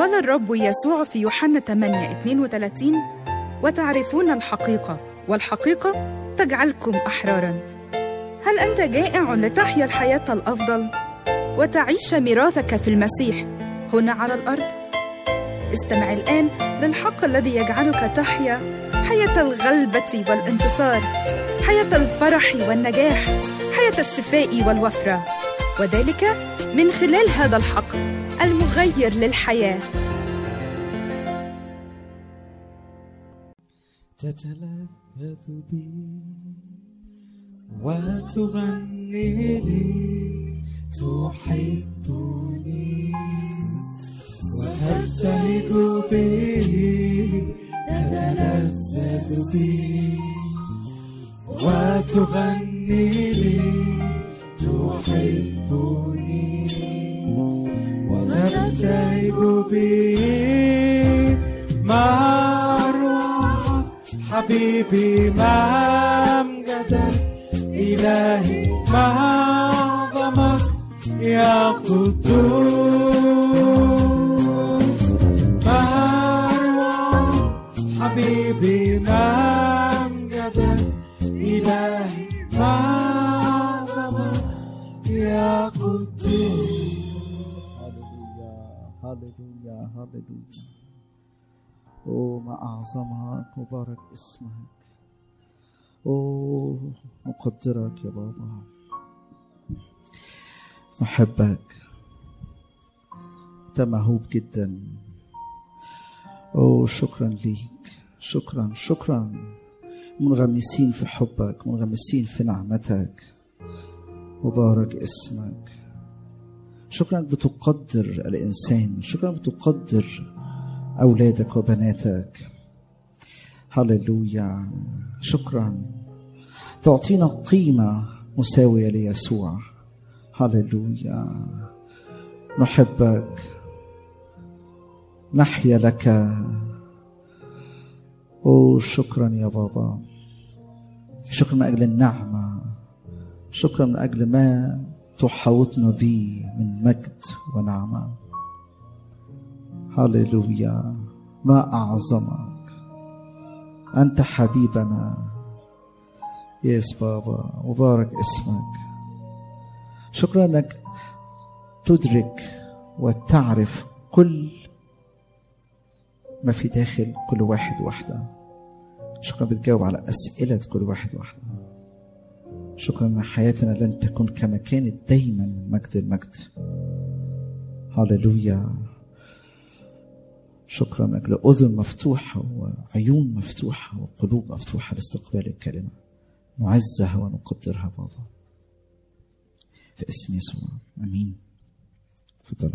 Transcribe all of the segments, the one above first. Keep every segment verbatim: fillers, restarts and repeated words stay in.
قال الرب يسوع في يوحنا ثمانية اثنين وثلاثين: وتعرفون الحقيقة والحقيقة تجعلكم أحراراً. هل أنت جائع لتحيا الحياة الأفضل وتعيش ميراثك في المسيح هنا على الأرض؟ استمع الآن للحق الذي يجعلك تحيا حياة الغلبة والانتصار، حياة الفرح والنجاح، حياة الشفاء والوفرة، وذلك من خلال هذا الحق المغير للحياة. تتلذذ بي وتغني لي، تحبني وتبتهج بي، تتلذذ بي وتغني لي، تحبني وتبتهج بي. مروى حبيبي ممجدا، إلهي ما أعظمك يا قدوس. مروى حبيبي ممجدا، إلهي ما أعظمك يا قدوس. هللويا هللويا هللويا. أوه ما أعظمك، مبارك اسمك. أوه أقدرك يا بابا، أحبك، أنت موهوب جدا. أوه شكرا ليك، شكرا شكرا. منغمسين في حبك، منغمسين في نعمتك، مبارك اسمك. شكرا بتقدر الإنسان، شكرا بتقدر أولادك وبناتك. هللويا. شكرا تعطينا قيمة مساوية ليسوع. هللويا. نحبك، نحيا لك. أوه شكرا يا بابا، شكرا من أجل النعمة، شكرا من أجل ما تحوطنا به من مجد ونعمة. هللويا. ما أعظمك، أنت حبيبنا. يس بابا، مبارك اسمك. شكرا أنك تدرك وتعرف كل ما في داخل كل واحد واحدة. شكرا بتجاوب على أسئلة كل واحد واحدة. شكرا أن حياتنا لن تكون كما كانت دايما من مجد المجد. هللويا. شكرا من أجل أذن مفتوحة وعيون مفتوحة وقلوب مفتوحة لاستقبال الكلمة. نعزها ونقدرها بابا في اسم يسوع، أمين. تفضلوا.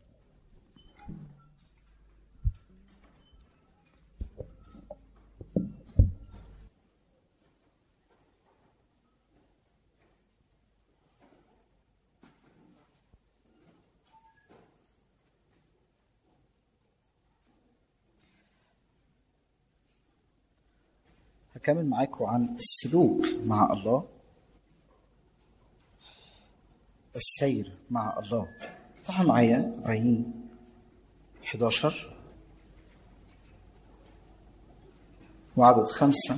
هكمل معاكم عن السلوك مع الله، السير مع الله. طبعا معايا عين إحدى عشر وعدد خمسة: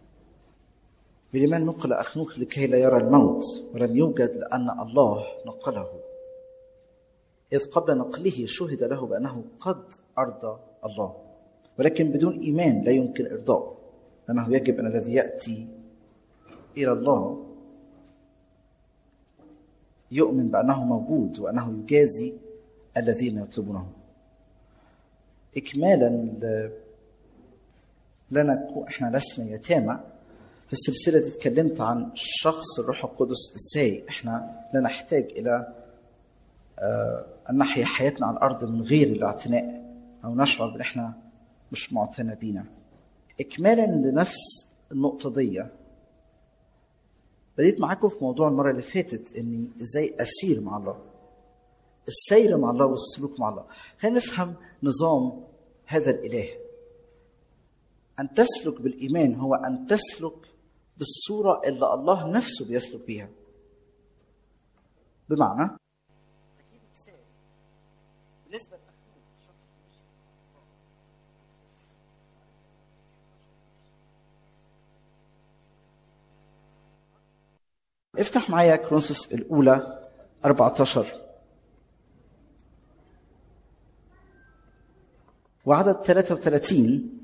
بلمن نقل أخنوخ لكي لا يرى الموت، ولم يوجد لأن الله نقله، إذ قبل نقله شهد له بأنه قد أرضى الله، ولكن بدون إيمان لا يمكن إرضاءه، لأنه يجب أن الذي يأتي إلى الله يؤمن بأنه موجود وأنه يجازي الذين يطلبونه. إكمالا لنا، إحنا لسنا يتامى. في السلسلة دي اتكلمت عن شخص الروح القدس، إزاي إحنا لا نحتاج إلى أن نحيا حياتنا على الأرض من غير الاعتناء أو نشعر بأن إحنا مش معتنى بينا. إكمالا لنفس النقطة دي، بديت معاكم في موضوع المرة اللي فاتت إني إزاي أسير مع الله، السير مع الله والسلوك مع الله. خلينا نفهم نظام هذا الإله. أن تسلك بالإيمان هو أن تسلك بالصورة اللي الله نفسه بيسلك بيها. بمعنى بالنسبة لأخوه شخص افتح معايا كورنثوس الأولى أربعة عشر وعدد ثلاثة وثلاثين.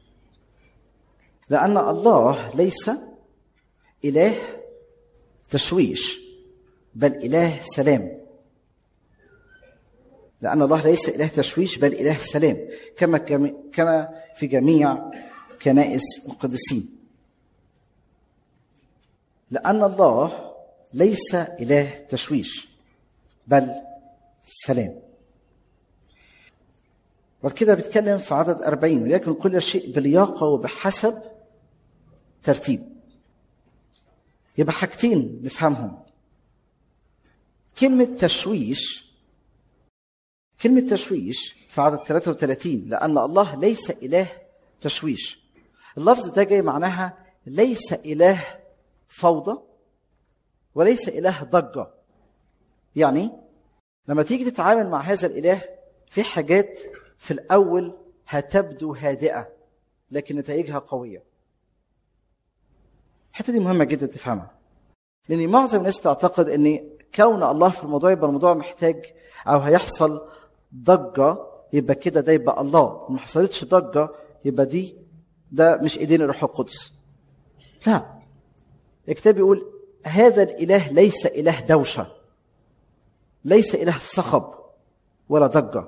لأن الله ليس إله تشويش بل إله سلام. لأن الله ليس إله تشويش بل إله سلام كما كما في جميع كنائس القديسين. لأن الله ليس إله تشويش بل سلام. وكده بيتكلم في عدد أربعين: وليكن كل شيء بلياقة وبحسب ترتيب. يبقى حاجتين نفهمهم. كلمة تشويش كلمة تشويش في عدد ثلاثة وثلاثين: لأن الله ليس إله تشويش. اللفظ ده جاي معناها ليس إله فوضى وليس إله ضجة. يعني لما تيجي تتعامل مع هذا الإله في حاجات في الأول هتبدو هادئة لكن نتائجها قوية. الحتة دي مهمة جدا تفهمها، لأن معظم الناس تعتقد أن كون الله في الموضوع يبقى الموضوع محتاج أو هيحصل ضجة يبقى كده ده يبقى الله، ما حصلتش ضجة يبقى دي ده مش إيدين الروح القدس. لا، الكتاب يقول هذا الإله ليس إله دوشة، ليس إله صخب ولا ضجة.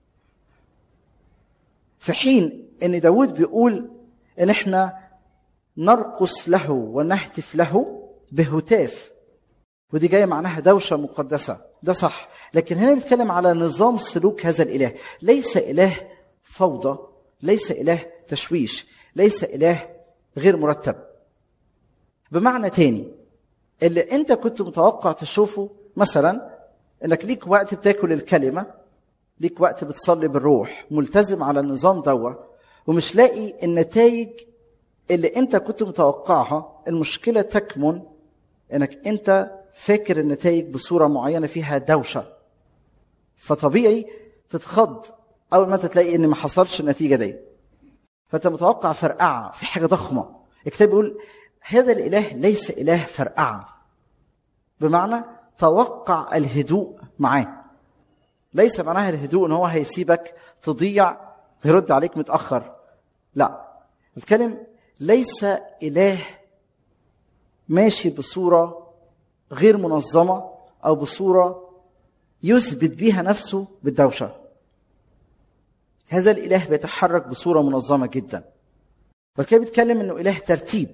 في حين ان داود بيقول ان احنا نرقص له ونهتف له بهتاف، ودي جايه معناها دوشه مقدسه، ده صح. لكن هنا بيتكلم على نظام سلوك هذا الاله، ليس اله فوضى، ليس اله تشويش، ليس اله غير مرتب. بمعنى تاني، اللي انت كنت متوقع تشوفه مثلا انك ليك وقت بتاكل الكلمه، ليك وقت بتصلي بالروح، ملتزم على النظام دوا، ومش لاقي النتائج اللي انت كنت متوقعها. المشكلة تكمن انك انت فاكر النتائج بصورة معينة فيها دوشة، فطبيعي تتخض اول ما تلاقي ان ما حصلش النتيجة دي، فانت متوقع فرقعة في حاجة ضخمة. الكتاب بيقول هذا الاله ليس اله فرقعة، بمعنى توقع الهدوء معاه. ليس معناها الهدوء ان هو هيسيبك تضيع ويرد عليك متأخر، لا. بتكلم ليس إله ماشي بصورة غير منظمة أو بصورة يثبت بيها نفسه بالدوشة. هذا الإله بيتحرك بصورة منظمة جدا. وكده بيتكلم انه إله ترتيب.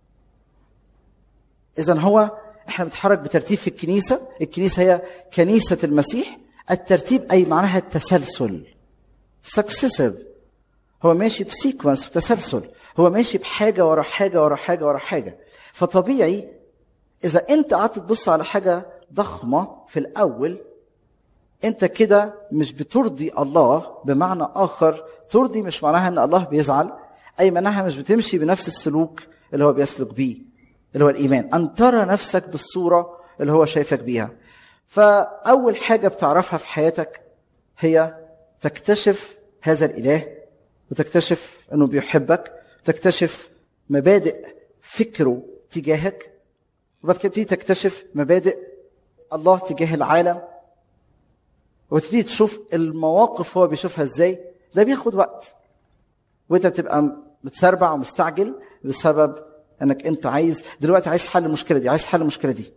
إذن هو احنا بنتحرك بترتيب في الكنيسة. الكنيسة هي كنيسة المسيح. الترتيب أي معناها التسلسل، successive. هو ماشي بسيكونس وتسلسل، هو ماشي بحاجة ورا حاجة ورا حاجة ورا حاجة. فطبيعي إذا أنت قعدت تبص على حاجة ضخمة في الأول، أنت كده مش بترضي الله. بمعنى آخر، ترضي مش معناها أن الله بيزعل، أي معناها مش بتمشي بنفس السلوك اللي هو بيسلك بيه، اللي هو الإيمان، أن ترى نفسك بالصورة اللي هو شايفك بيها. فأول حاجة بتعرفها في حياتك هي تكتشف هذا الإله، وتكتشف أنه بيحبك، وتكتشف مبادئ فكره تجاهك، وبعد كده تكتشف مبادئ الله تجاه العالم، وتبتدي تشوف المواقف هو بيشوفها ازاي. ده بياخد وقت، وانت بتبقى متسربع ومستعجل بسبب انك انت عايز دلوقتي عايز حل المشكلة دي، عايز حل المشكلة دي.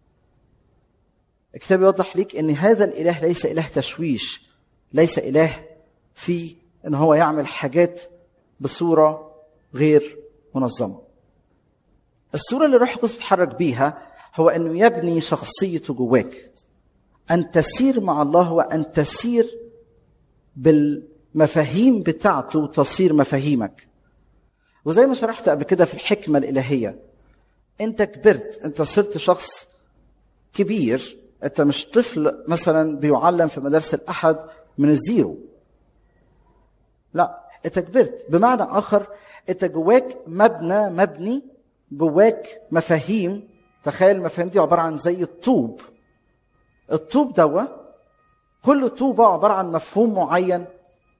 الكتاب يوضح ليك ان هذا الاله ليس اله تشويش، ليس اله في ان هو يعمل حاجات بصورة غير منظمة. الصورة اللي الروح القدس بيتحرك بيها هو انه يبني شخصيته جواك، ان تسير مع الله وان تسير بالمفاهيم بتاعته تصير مفاهيمك. وزي ما شرحت قبل كده في الحكمة الإلهية، انت كبرت، انت صرت شخص كبير، انت مش طفل مثلا بيعلم في مدارس الأحد من الزيرو، لا، انت كبرت. بمعنى آخر، انت جواك مبنى مبني، جواك مفاهيم. تخيل المفاهيم دي عبارة عن زي الطوب. الطوب دوا كل طوبة عبارة عن مفهوم معين،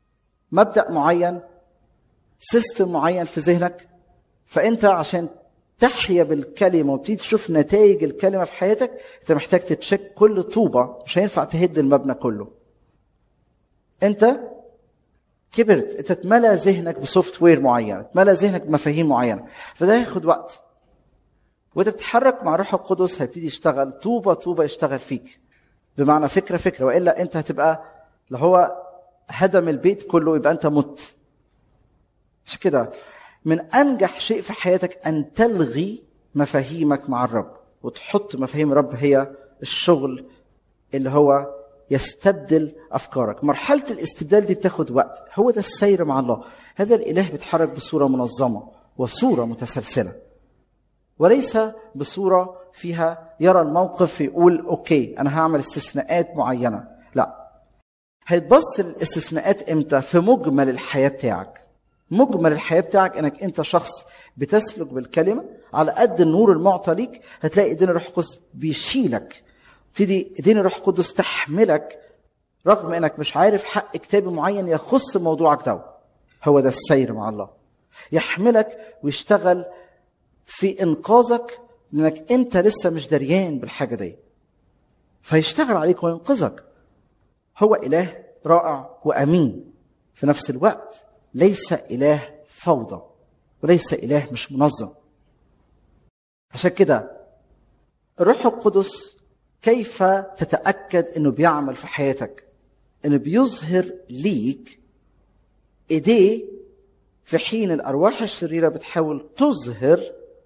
مبدأ معين، سيستم معين في ذهنك. فأنت عشان تحيا بالكلمة وتبتدي تشوف نتائج الكلمة في حياتك، انت محتاج تتشك كل طوبة، مش هينفع تهد المبنى كله. انت كبرت، انت اتملى ذهنك بسوفت وير معين، اتملى ذهنك بمفاهيم معينة، فده هياخد وقت. وانت بتتحرك مع روح القدس هيبتدي يشتغل طوبة طوبة، يشتغل فيك بمعنى فكرة فكرة، وإلا انت هتبقى لو هو هدم البيت كله يبقى انت مت. مش كده؟ من أنجح شيء في حياتك أن تلغي مفاهيمك مع الرب وتحط مفاهيم الرب هي الشغل اللي هو يستبدل أفكارك. مرحلة الاستبدال دي بتاخد وقت، هو ده السير مع الله. هذا الإله بيتحرك بصورة منظمة وصورة متسلسلة، وليس بصورة فيها يرى الموقف يقول أوكي أنا هعمل استثناءات معينة. لا، هيتبص الاستثناءات إمتى؟ في مجمل الحياة بتاعك. مجمل الحياة بتاعك انك انت شخص بتسلك بالكلمة على قد النور المعطى ليك، هتلاقي ايدين الروح القدس بيشيلك، تدي ايدين الروح القدس تحملك رغم انك مش عارف حق كتابي معين يخص موضوعك ده. هو ده السير مع الله، يحملك ويشتغل في انقاذك لانك انت لسه مش دريان بالحاجة دي، فيشتغل عليك وينقذك. هو اله رائع وامين في نفس الوقت، ليس إله فوضى وليس إله مش منظم. عشان كده الروح القدس كيف تتأكد أنه بيعمل في حياتك؟ أنه بيظهر ليك إيديه في حين الأرواح الشريرة بتحاول تظهر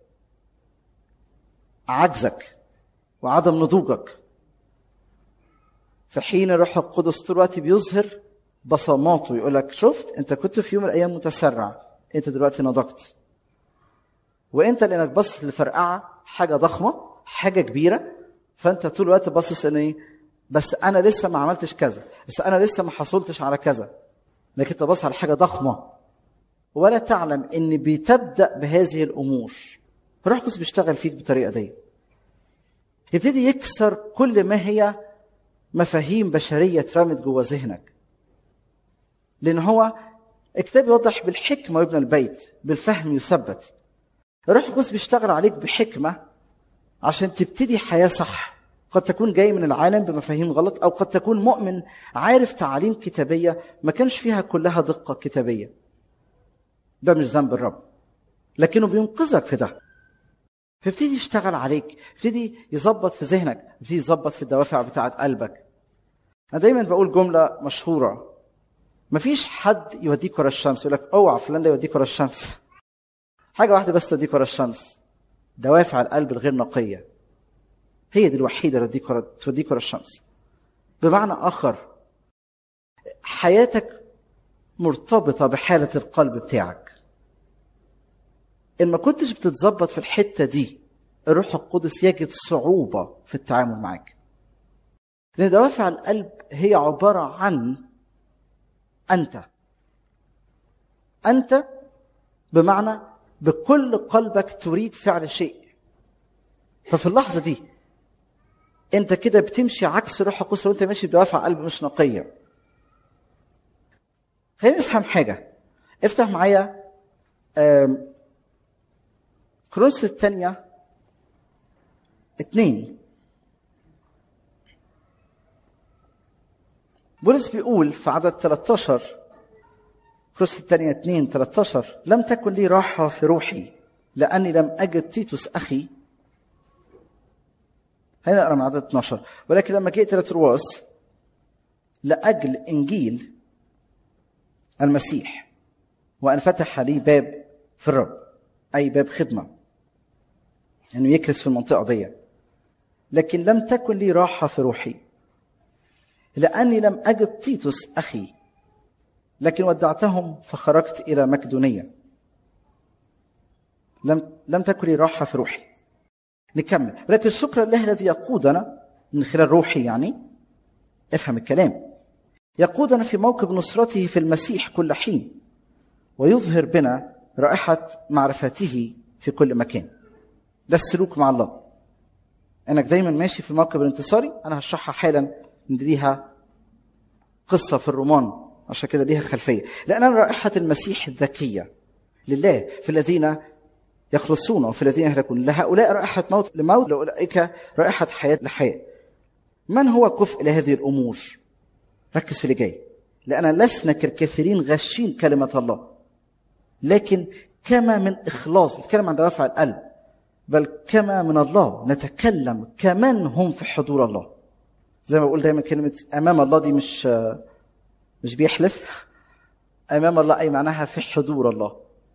عجزك وعدم نضوجك. في حين الروح القدس طول الوقت بيظهر بصماته، يقول لك شفت انت كنت في يوم من الايام متسرع، انت دلوقتي نضجت. وانت لانك بص لفرقعه حاجه ضخمه حاجه كبيره، فانت طول الوقت باصص ان ايه، بس انا لسه ما عملتش كذا، بس انا لسه ما حصلتش على كذا، لكن انت باصص على حاجه ضخمه ولا تعلم ان بتبدا بهذه الامور. الروح القدس بيشتغل فيك بالطريقه دي، يبتدي يكسر كل ما هي مفاهيم بشريه اترمت جوه ذهنك، لأن هو الكتاب يوضح بالحكمة يبنى البيت، بالفهم يثبت. الروح القدس بيشتغل عليك بحكمة عشان تبتدي حياة صح. قد تكون جاي من العالم بمفاهيم غلط، أو قد تكون مؤمن عارف تعاليم كتابية ما كانش فيها كلها دقة كتابية. ده مش ذنب الرب، لكنه بينقذك في ده. فيبتدي يشتغل عليك، يبتدي يظبط في ذهنك، يبتدي يظبط في الدوافع بتاعة قلبك. أنا دايما بقول جملة مشهورة، مفيش حد يوديك ورا الشمس يقول لك اوعى فلان ده يوديك ورا الشمس. حاجه واحده بس توديك ورا الشمس، دوافع القلب الغير نقيه، هي دي الوحيده اللي توديك ورا توديك ورا الشمس. بمعنى اخر، حياتك مرتبطه بحاله القلب بتاعك. ان ما كنتش بتتظبط في الحته دي، الروح القدس يجد صعوبه في التعامل معاك، لان دوافع القلب هي عباره عن أنت أنت بمعنى بكل قلبك تريد فعل شيء. ففي اللحظة دي أنت كده بتمشي عكس روح القدس وأنت ماشي بدوافع قلب مش نقية. خلينا نفهم حاجة. افتح معايا كورنثوس الثانية اتنين. بولس بيقول في عدد ثلاثة عشر، كورنثوس الثانية اتنين ثلاثة عشر: لم تكن لي راحة في روحي لأني لم أجد تيتوس أخي. هنا نقرأ من عدد اثنا عشر: ولكن لما جئت إلى ترواس لأجل إنجيل المسيح وأن فتح لي باب في الرب، أي باب خدمة، إنه يعني يكرس في المنطقة دي. لكن لم تكن لي راحة في روحي لأني لم أجد تيتوس أخي، لكن ودعتهم فخرجت إلى مقدونية. لم لم تكن لي راحة في روحي. نكمل: ولكن شكرا لله الذي يقودنا من خلال روحي، يعني افهم الكلام، يقودنا في موكب نصرته في المسيح كل حين، ويظهر بنا رائحة معرفته في كل مكان. ده السلوك مع الله، انك دايما ماشي في الموكب الانتصاري. انا هشرحها حالا، ليها قصة في الرومان عشان كده ليها خلفية. لأن رائحة المسيح الذكية لله في الذين يخلصون وفي الذين يهلكون. لهؤلاء رائحة موت لموت، لأولئك رائحة حياة لحياة. من هو كفء لهذه الأمور؟ ركز في اللي جاي. لأن لسنا كالكثيرين غشين كلمة الله، لكن كما من إخلاص، بيتكلم عن دوافع القلب، بل كما من الله نتكلم كمن هم في حضور الله. زي ما بقول دايما كلمة أمام الله دي مش مش بيحلف. أمام الله أي معناها في حضور الله،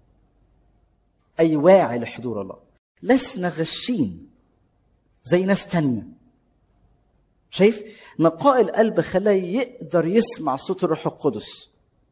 أي واعي لحضور الله. لسنا غشين زي ناس تانية. شايف نقاء القلب خلاه يقدر يسمع صوت الروح القدس.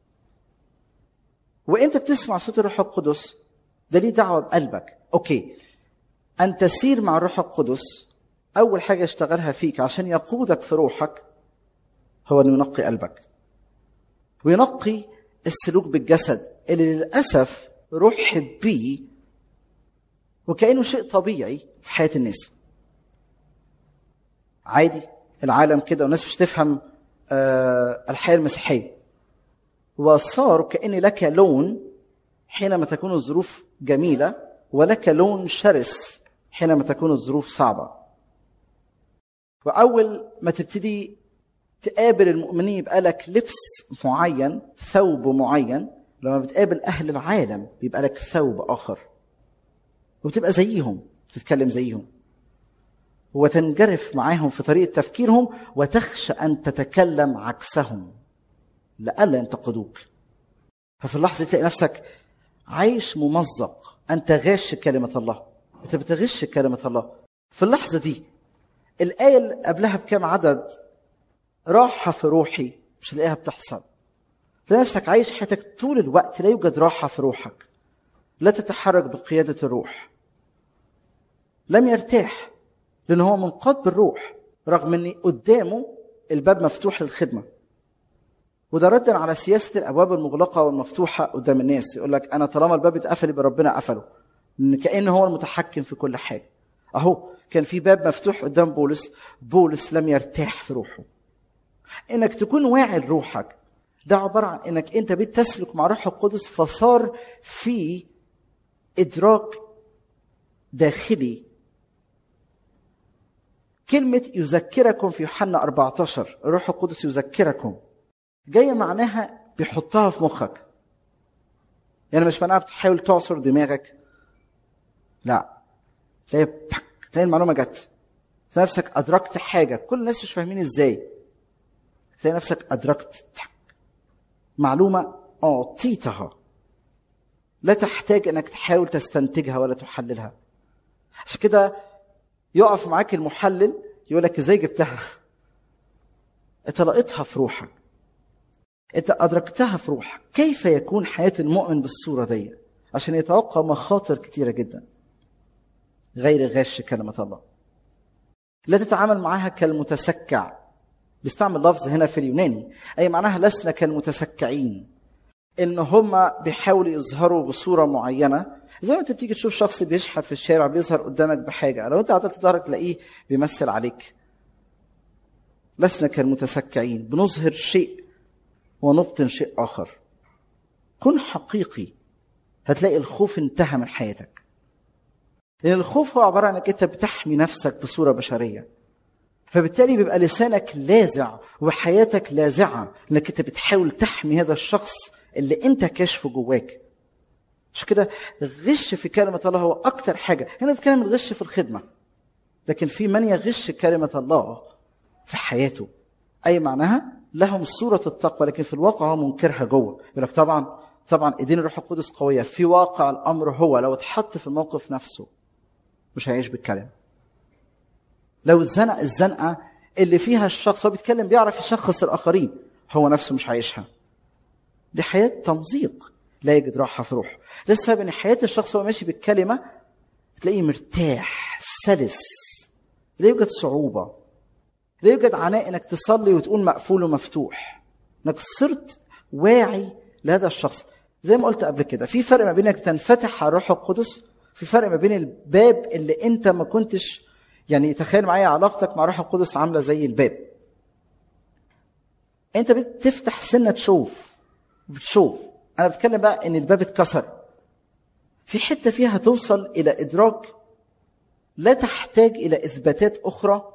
وانت بتسمع صوت الروح القدس ده ليه دعوة بقلبك. اوكي، ان تسير مع الروح القدس اول حاجة يشتغلها فيك عشان يقودك في روحك هو انه ينقي قلبك وينقي السلوك بالجسد اللي للأسف رحب بيه وكأنه شيء طبيعي في حياة الناس. عادي العالم كده والناس مش تفهم آه الحياة المسيحية، وصار كأن لك لون حينما تكون الظروف جميلة ولك لون شرس حينما تكون الظروف صعبة. وأول ما تبتدي تقابل المؤمنين يبقى لك لبس معين، ثوب معين. لما بتقابل أهل العالم بيبقى لك ثوب آخر وبتبقى زيهم، بتتكلم زيهم وتنجرف معاهم في طريقة تفكيرهم وتخشى أن تتكلم عكسهم لألا ينتقدوك. ففي اللحظة تلاقي نفسك عايش ممزق، أنت غاش كلمة الله، أنت بتغش كلمة الله. في اللحظة دي الآية اللي قبلها بكام عدد راحة في روحي مش هتلاقيها بتحصل. تلاقي نفسك عايش حياتك طول الوقت لا يوجد راحة في روحك، لا تتحرك بقيادة الروح، لم يرتاح لأن هو منقاد بالروح رغم أن قدامه الباب مفتوح للخدمة. وده ردا على سياسة الأبواب المغلقة والمفتوحة قدام الناس. يقول لك أنا طالما الباب اتقفل يبقى ربنا قفله، إن كأنه هو المتحكم في كل حاجة. أهو كان في باب مفتوح قدام بولس، بولس لم يرتاح في روحه. إنك تكون واعي لروحك ده عبارة عن إنك أنت بتسلك مع روح القدس، فصار في إدراك داخلي. كلمة يذكركم في يوحنا أربعة عشر، الروح القدس يذكركم، جاية معناها بيحطها في مخك. يعني مش معناها بتحاول تعصر دماغك، لا، تلاقي تلاقي المعلومة جت، تلاقي نفسك أدركت حاجة كل الناس مش فاهمين إزاي، تلاقي نفسك أدركت معلومة أعطيتها، لا تحتاج أنك تحاول تستنتجها ولا تحللها. عشان كده يقف معاك المحلل يقول لك إزاي جبتها؟ أنت لقيتها في روحك، أنت أدركتها في روحك. كيف يكون حياة المؤمن بالصورة دي؟ عشان يتوقع مخاطر كتيرة جدا. غير غش كلمة الله، لا تتعامل معها كالمتسكع. بيستعمل لفظ هنا في اليوناني أي معناها لسنا كالمتسكعين، إن هم بيحاولوا يظهروا بصورة معينة. زي ما أنت بتيجي تشوف شخص بيشحت في الشارع بيظهر قدامك بحاجة، لو أنت عطلت ظهرك تلاقيه بيمثل عليك. لسنا كالمتسكعين، بنظهر شيء ونبطن شيء آخر. كن حقيقي، هتلاقي الخوف انتهى من حياتك. لأن الخوف هو عبارة عن أنك أنت بتحمي نفسك بصورة بشرية، فبالتالي بيبقى لسانك لاذع وحياتك لاذعة، لأنك أنت بتحاول تحمي هذا الشخص اللي أنت كاشفه جواك. عشان كده الغش في كلمة الله هو أكتر حاجة. هنا بتكلم الغش في الخدمة، لكن في من يغش كلمة الله في حياته، أي معناها لهم صورة التقوى لكن في الواقع هو منكرها جوه. يقول لك طبعا طبعا ايدين الروح القدس قوية، في واقع الأمر هو لو اتحط في الموقف نفسه مش هيعيش بالكلام. لو اتزنق الزنقة اللي فيها الشخص هو بيتكلم بيعرف يشخص الآخرين، هو نفسه مش عايشها. دي حياة تمزيق، لا يجد راحة في روحه. ده السبب ان حياة الشخص هو ماشي بالكلمة تلاقيه مرتاح سلس، لا يوجد صعوبة، لا يوجد عناء انك تصلي وتقول مقفول ومفتوح، انك صرت واعي لهذا الشخص. زي ما قلت قبل كده، في فرق ما بين انك تنفتح على الروح القدس، في فرق ما بين الباب اللي انت ما كنتش، يعني تخيل معايا علاقتك مع الروح القدس عاملة زي الباب. انت بتفتح سنة تشوف بتشوف، انا بتكلم بقى ان الباب اتكسر. في حتة فيها توصل إلى إدراك لا تحتاج إلى إثباتات أخرى،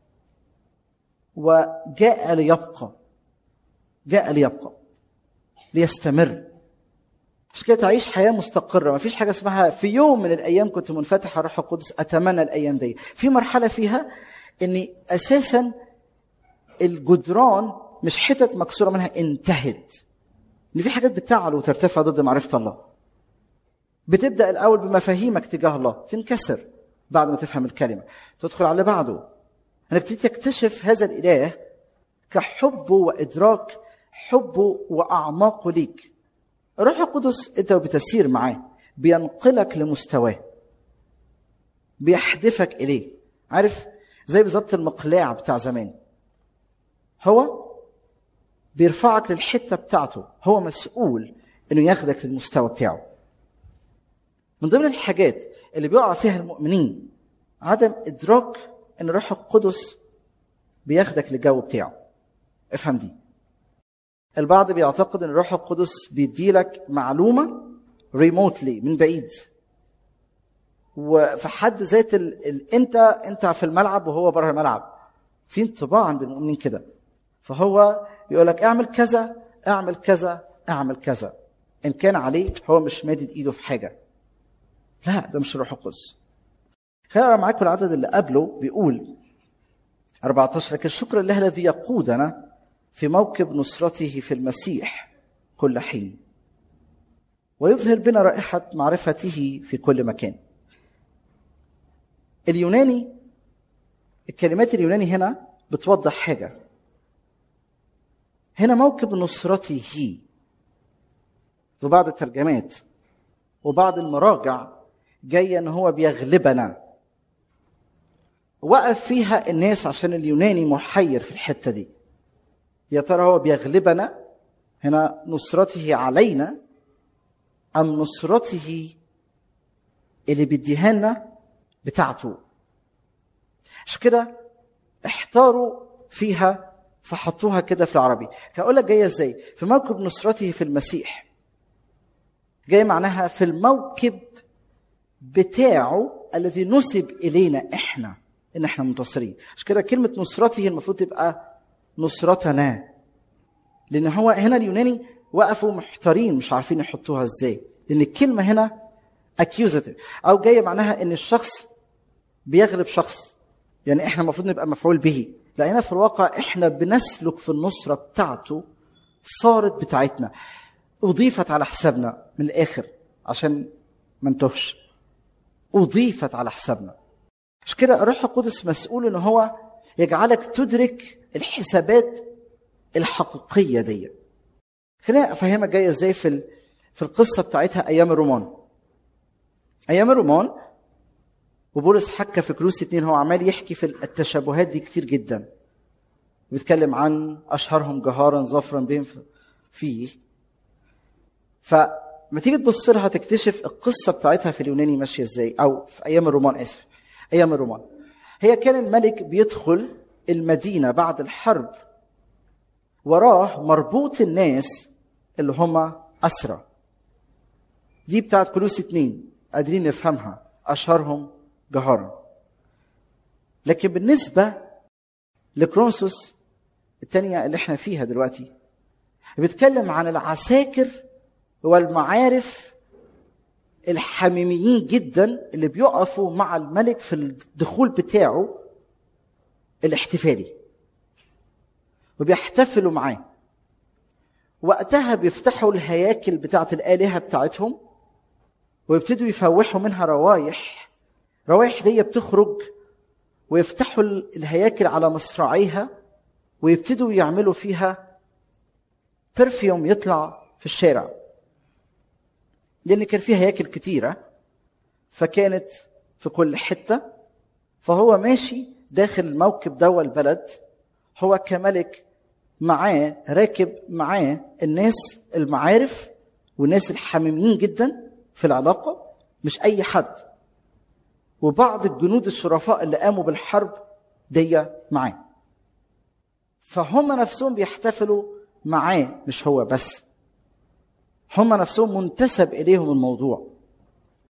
وجاء ليبقى، جاء ليبقى ليستمر. عشان كده تعيش حياة مستقرة. ما فيش حاجة اسمها في يوم من الأيام كنت منفتح على الروح القدس أتمنى الأيام دي. في مرحلة فيها إني أساسا الجدران مش حتت مكسورة منها انتهت، إن في حاجات بتعلو وترتفع ضد معرفة الله. بتبدأ الأول بمفاهيمك تجاه الله، تنكسر بعد ما تفهم الكلمة، تدخل على اللي بعده، أنك تكتشف هذا الإله كحبه وإدراك حبه وأعماقه ليك. الروح القدس أنت بتسير معاه بينقلك لمستواه، بيحدفك إليه. عارف زي بالظبط المقلاع بتاع زمان، هو بيرفعك للحتة بتاعته، هو مسؤول إنه ياخدك للمستوى بتاعه. من ضمن الحاجات اللي بيقع فيها المؤمنين عدم إدراك إن الروح القدس بياخدك للجو بتاعه. افهم دي. البعض بيعتقد إن الروح القدس بيديلك معلومة ريموتلي من بعيد، وفي حد ذات ال... ال... انت انت في الملعب وهو بره الملعب. في انطباع عند المؤمنين كده، فهو يقول لك اعمل كذا اعمل كذا اعمل كذا، ان كان عليه هو مش مادد ايده في حاجه. لا، ده مش الروح القدس. خلينا اقرا معاكم العدد اللي قبله، بيقول أربعة عشر: لكن شكر الله الذي يقودنا في موكب نصرته في المسيح كل حين، ويظهر بنا رائحة معرفته في كل مكان. اليوناني، الكلمات اليوناني هنا بتوضح حاجة. هنا موكب نصرته في بعض الترجمات وبعض المراجع جاية ان هو بيغلبنا. وقف فيها الناس عشان اليوناني محير في الحتة دي. يا ترى هو بيغلبنا هنا نصرته علينا أم نصرته اللي بيديها لنا بتاعته؟ عشان كده احتاروا فيها فحطوها كده في العربي. هقول لك جايه ازاي. في موكب نصرته في المسيح جاي معناها في الموكب بتاعه الذي نسب الينا احنا ان احنا منتصرين. عشان كده كلمه نصرته المفروض تبقى نصرتنا، لان هو هنا اليوناني وقفوا محتارين مش عارفين يحطوها ازاي، لان الكلمه هنا accusative او جايه معناها ان الشخص بيغلب شخص، يعني احنا المفروض نبقى مفعول به. لا، هنا في الواقع احنا بنسلك في النصره بتاعته، صارت بتاعتنا، اضيفت على حسابنا. من الاخر عشان ما نتوهش، اضيفت على حسابنا. عشان كده الروح القدس مسؤول ان هو يجعلك تدرك الحسابات الحقيقيه دي. خليني افهمك جايه ازاي في في القصه بتاعتها ايام الرومان. ايام الرومان وبولس حكى في كروس اتنين، هو عمال يحكي في التشابهات دي كتير جدا، بيتكلم عن اشهرهم جهارا ظفرا بهم فيه. فما تيجي تبص لها تكتشف القصه بتاعتها في اليوناني ماشيه ازاي، او في ايام الرومان. اسف ايام الرومان هي كان الملك بيدخل المدينه بعد الحرب، وراه مربوط الناس اللي هم اسرى. دي بتاعت كروس اتنين قادرين نفهمها، اشهرهم جهارا. لكن بالنسبه لكرونسوس الثانيه اللي احنا فيها دلوقتي، بيتكلم عن العساكر والمعارف الحميميين جدا اللي بيقفوا مع الملك في الدخول بتاعه الاحتفالي، وبيحتفلوا معاه. وقتها بيفتحوا الهياكل بتاعت الآلهة بتاعتهم، ويبتدوا يفوحوا منها روايح. روايح دي بتخرج، ويفتحوا الهياكل على مصراعيها، ويبتدوا يعملوا فيها برفيوم يطلع في الشارع، لأن كان فيها هياكل كتيرة فكانت في كل حتة. فهو ماشي داخل الموكب دوا البلد، هو كملك معاه راكب معاه الناس المعارف والناس الحميمين جدا في العلاقة، مش أي حد، وبعض الجنود الشرفاء اللي قاموا بالحرب دي معاه. فهم نفسهم بيحتفلوا معاه، مش هو بس، هم نفسهم منتسب إليهم الموضوع.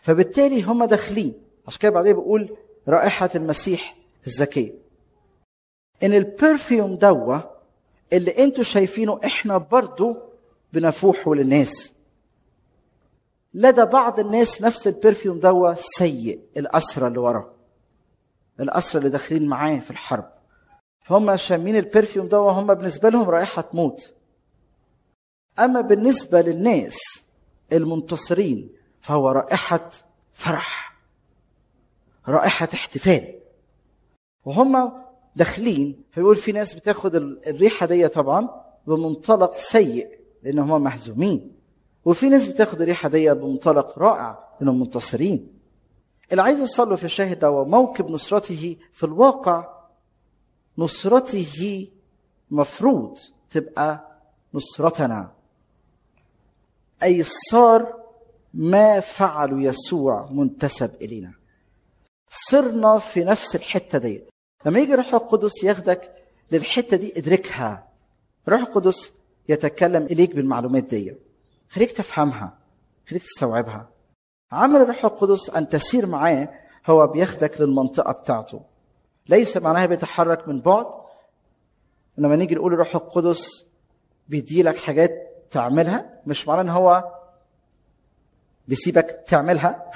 فبالتالي هم داخلين. عشان كده بعدين بيقول رائحة المسيح الزكية. ان البرفيوم دوا اللي انتوا شايفينه احنا برضو بنفوحه للناس. لدى بعض الناس نفس البرفيوم دوا سيء، الأسرى اللي ورا، الأسرى اللي داخلين معاه في الحرب، هم شامين البرفيوم دوا، هم بالنسبة لهم رائحة موت. أما بالنسبة للناس المنتصرين فهو رائحة فرح، رائحة احتفال. وهم داخلين فيقول في ناس بتاخد الريحة دي طبعا بمنطلق سيء لأن هم محزومين، وفي ناس بتاخد الريحة دي بمنطلق رائع لأنهم منتصرين. اللي عايز يوصله في الشاهد ده موكب نصرته في الواقع، نصرته مفروض تبقى نصرتنا، أي صار ما فعله يسوع منتسب إلينا. صرنا في نفس الحتة دي. لما يجي روح القدس ياخدك للحتة دي ادركها. روح القدس يتكلم إليك بالمعلومات دي، خليك تفهمها، خليك تستوعبها. عمل الروح القدس أن تسير معاه هو بياخدك للمنطقة بتاعته، ليس معناها بيتحرك من بعد. لما نيجي نقول الروح القدس بيديلك حاجات تعملها، مش معناه ان هو بيسيبك تعملها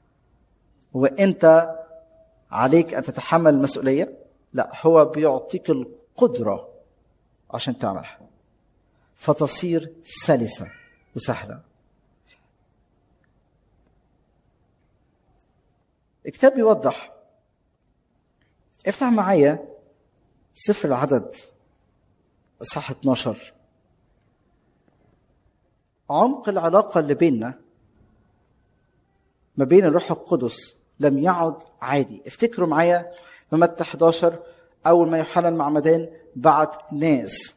وانت عليك ان تتحمل المسؤولية. لا، هو بيعطيك القدرة عشان تعملها فتصير سلسة وسهلة. الكتاب يوضح. افتح معايا سفر العدد اصحاح اتناشر. عمق العلاقة اللي بيننا ما بين الروح القدس لم يعد عادي. افتكروا معايا في متى حداشر أول ما يوحنا المعمدان بعت ناس.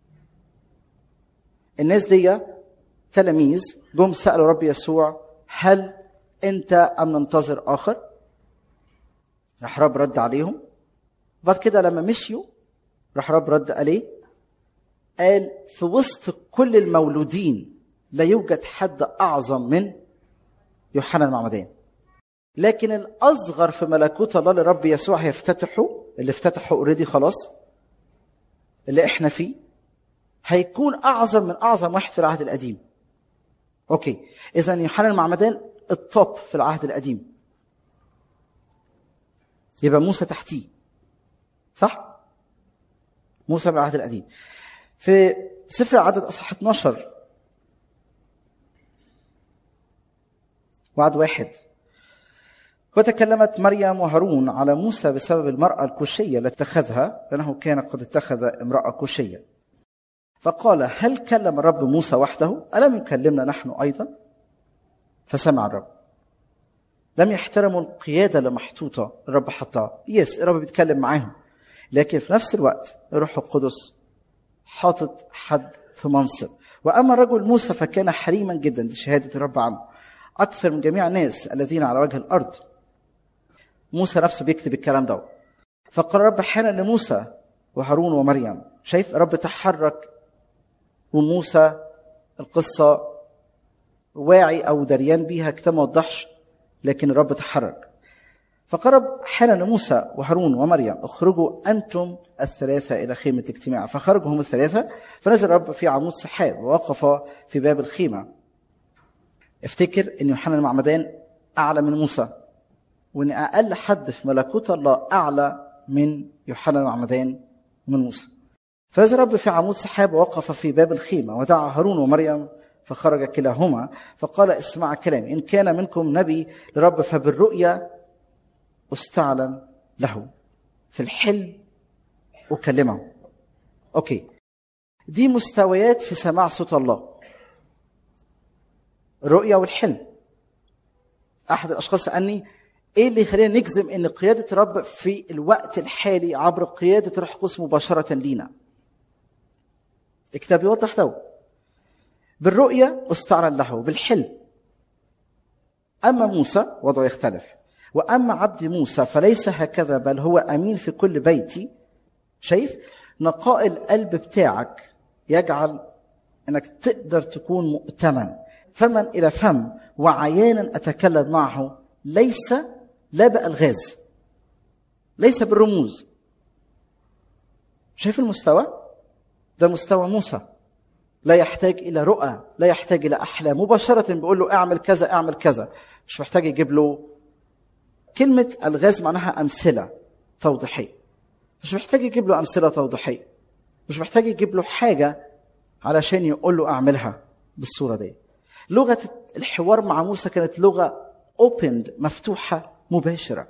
الناس دي تلاميذ جم سألوا رب يسوع هل أنت أم ننتظر آخر؟ راح رب رد عليهم. بعد كده لما مشيوا راح رب رد عليه قال في وسط كل المولودين لا يوجد حد أعظم من يوحنا المعمدان، لكن الأصغر في ملكوت الله لرب يسوع هيفتتحوا، اللي افتتحوا اوريدي خلاص اللي احنا فيه، هيكون أعظم من أعظم واحد في العهد القديم. أوكي، إذا يوحنا المعمدان الطب في العهد القديم، يبقى موسى تحتيه، صح؟ موسى في العهد القديم. في سفر العدد أصحاح اتناشر وعد واحد، وتكلمت مريم وهارون على موسى بسبب المرأة الكوشية التي اتخذها، لأنه كان قد اتخذ امرأة كوشية. فقال هل كلم الرب موسى وحده؟ ألم يكلمنا نحن أيضا؟ فسمع الرب. لم يحترموا القيادة المحطوطة الرب حطها. يس الرب بيتكلم معاهم، لكن في نفس الوقت الروح القدس حاطط حد في منصب. وأما الرجل موسى فكان حريما جدا، دي شهادة الرب عنه، أكثر من جميع الناس الذين على وجه الأرض. موسى نفسه بيكتب الكلام ده. فقال الرب حانا لموسى وهارون ومريم. شايف الرب تحرك، وموسى القصة واعي أو دريان بيها، كتاب ما وضحش، لكن الرب تحرك. فقرب حانا لموسى وهارون ومريم اخرجوا أنتم الثلاثة إلى خيمة اجتماع. فخرجوا هم الثلاثة، فنزل الرب في عمود سحاب ووقف في باب الخيمة. افتكر ان يوحنا المعمدان اعلى من موسى، وان اقل حد في ملكوت الله اعلى من يوحنا المعمدان ومن موسى. فنزل الرب في عمود سحاب ووقف في باب الخيمة ودعا هارون ومريم فخرج كلاهما فقال اسمع كلامي، ان كان منكم نبي لرب فبالرؤيا استعلن له، في الحلم اكلمه. اوكي، دي مستويات في سماع صوت الله، الرؤيا والحلم. احد الاشخاص سالني ايه اللي يخلينا نجزم ان قياده الرب في الوقت الحالي عبر قياده روح القدس مباشره لينا. الكتاب يوضح ده. بالرؤيا استعلن له، بالحلم. اما موسى وضعه يختلف. واما عبد موسى فليس هكذا، بل هو امين في كل بيتي. شايف نقاء القلب بتاعك يجعل انك تقدر تكون مؤتمن، فما إلى فم وعيانا أتكلم معه، ليس لا بألغاز، ليس بالرموز. شايف المستوى؟ ده مستوى موسى، لا يحتاج إلى رؤى، لا يحتاج إلى أحلام، مباشرة بيقول له اعمل كذا اعمل كذا، مش محتاج يجيب له كلمة ألغاز، معناها أمثلة توضيحية، مش محتاج يجيب له أمثلة توضيحية، مش محتاج يجيب له حاجة علشان يقول له أعملها بالصورة دي. لغة الحوار مع موسى كانت لغة opened، مفتوحة مباشرة.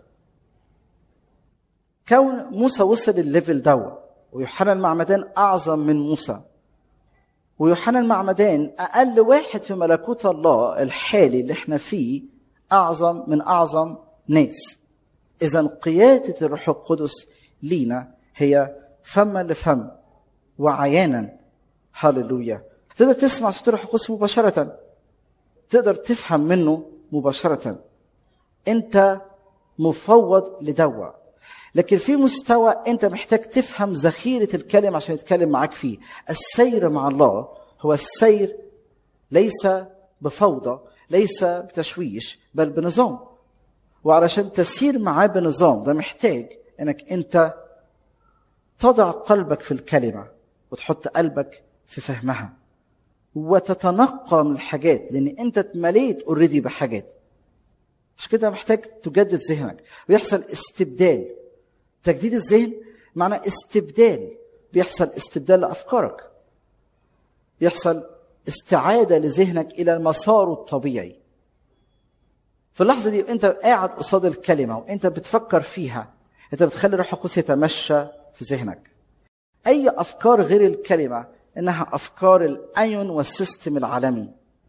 كون موسى وصل الليفل دوا، ويوحنا المعمدان أعظم من موسى، ويوحنا المعمدان أقل واحد في ملكوت الله الحالي اللي احنا فيه، أعظم من أعظم ناس. إذن قيادة الروح القدس لينا هي فما لفم وعيانا. هاللويا. تقدر تسمع صوت الروح القدس مباشرة، تقدر تفهم منه مباشرة، أنت مفوض لدوا. لكن في مستوى أنت محتاج تفهم ذخيرة الكلام عشان يتكلم معاك فيه. السير مع الله هو السير ليس بفوضى، ليس بتشويش، بل بنظام. وعلشان تسير معاه بنظام ده محتاج أنك أنت تضع قلبك في الكلمة وتحط قلبك في فهمها وتتنقى من الحاجات، لأن أنت اتمليت اوريدي بحاجات. مش كده محتاج تجدد ذهنك ويحصل استبدال. تجديد الذهن معنى استبدال، بيحصل استبدال لأفكارك، يحصل استعادة لذهنك إلى مساره الطبيعي. في اللحظة دي أنت قاعد قصاد الكلمة وأنت بتفكر فيها، أنت بتخلي الروح القدس يتمشى في ذهنك. أي أفكار غير الكلمة إنها أفكار الأيون والسيستم العالمي.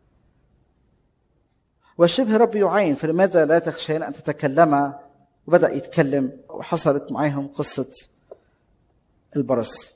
وشبه رب يعين فلماذا لا تخشين أن تتكلم، وبدأ يتكلم، وحصلت معاهم قصة البرص.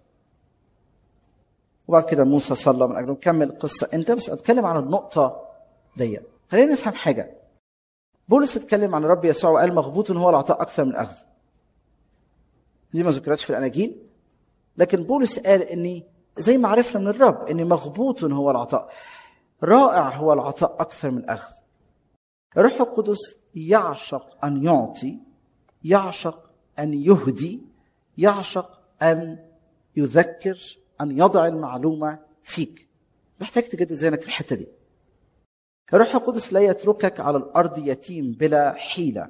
وبعد كده موسى صلى من أجله. كمل القصة أنت، بس أتكلم عن النقطة دي. خلينا نفهم حاجة. بولس اتكلم عن الرب يسوع وقال مغبوط هو العطاء أكثر من الأخذ. دي ما ذكرتش في الأناجيل، لكن بولس قال إني زي ما عرفنا من الرب إن مغبوط هو العطاء، رائع هو العطاء أكثر من الأخذ. الروح القدس يعشق أن يعطي، يعشق أن يهدي، يعشق أن يذكر، أن يضع المعلومة فيك. محتاج تجدد ذهنك في الحتة دي. الروح القدس لا يتركك على الأرض يتيم بلا حيلة،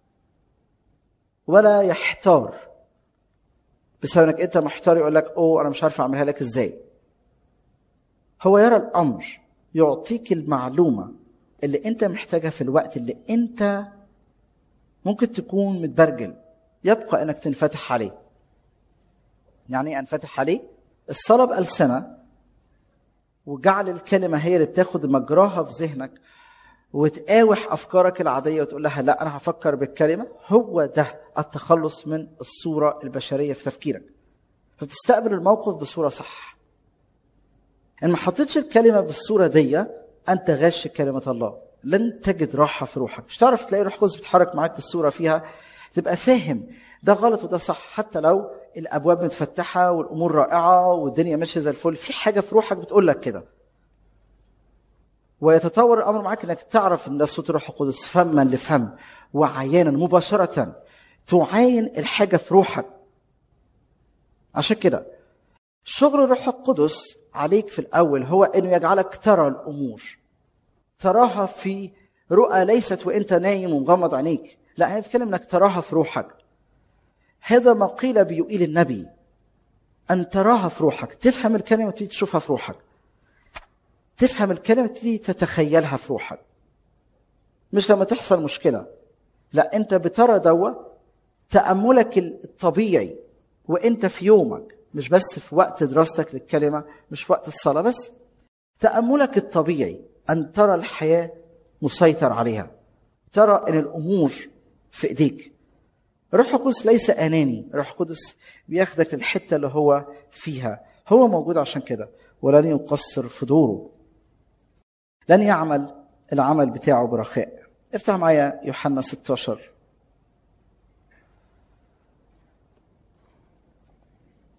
ولا يحتار بسبب انك انت محتار يقول لك اوه انا مش عارف اعملها لك ازاي. هو يرى الامر، يعطيك المعلومه اللي انت محتاجها في الوقت اللي انت ممكن تكون متبرجل، يبقى انك تنفتح عليه. يعني ايه انفتح عليه؟ الصلاه بألسنة وجعل الكلمه هي اللي بتاخد مجراها في ذهنك وتقاوح افكارك العاديه وتقول لها لا انا هفكر بالكلمه. هو ده التخلص من الصوره البشريه في تفكيرك، فبتستقبل الموقف بصوره صح. ان ما حطيتش الكلمه بالصوره دي انت غاش كلمه الله، لن تجد راحه في روحك. مش تعرف تلاقي روح القدس بيتحرك معاك بالصوره فيها تبقى فاهم ده غلط وده صح. حتى لو الابواب متفتحه والامور رائعه والدنيا ماشيه زي الفل، في حاجه في روحك بتقول لك كده. ويتطور الامر معاك انك تعرف ان ده صوت الروح القدس فما لفم وعيانا مباشره، تعاين الحاجه في روحك. عشان كده شغل الروح القدس عليك في الاول هو انه يجعلك ترى الامور، تراها في رؤى، ليست وانت نايم ومغمض عينيك، لا هي بتتكلم انك تراها في روحك. هذا ما قيل بيقيل النبي، ان تراها في روحك، تفهم الكلمه وتبتدي تشوفها في روحك، تفهم الكلمه تبتدي تتخيلها في روحك. مش لما تحصل مشكله، لا انت بترى دوا تاملك الطبيعي وانت في يومك، مش بس في وقت دراستك للكلمه، مش في وقت الصلاه بس. تاملك الطبيعي ان ترى الحياه مسيطر عليها، ترى ان الامور في ايديك. الروح القدس ليس اناني، الروح القدس بياخدك للحته اللي هو فيها. هو موجود عشان كده، ولن يقصر في دوره، لن يعمل العمل بتاعه برخاء. افتح معايا يوحنا ستة عشر.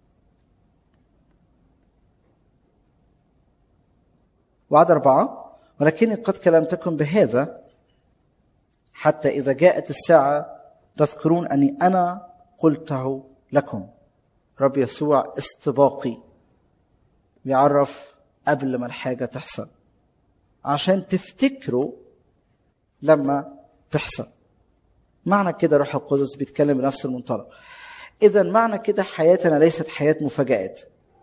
وعد أربعة. ولكني قد كلمتكم بهذا حتى إذا جاءت الساعة تذكرون أني أنا قلته لكم. رب يسوع استباقي بيعرف قبل ما الحاجة تحصل عشان تفتكروا لما تحصل. معنى كده روح القدس بيتكلم بنفس المنطلق. إذا معنى كده حياتنا ليست حياة مفاجآت.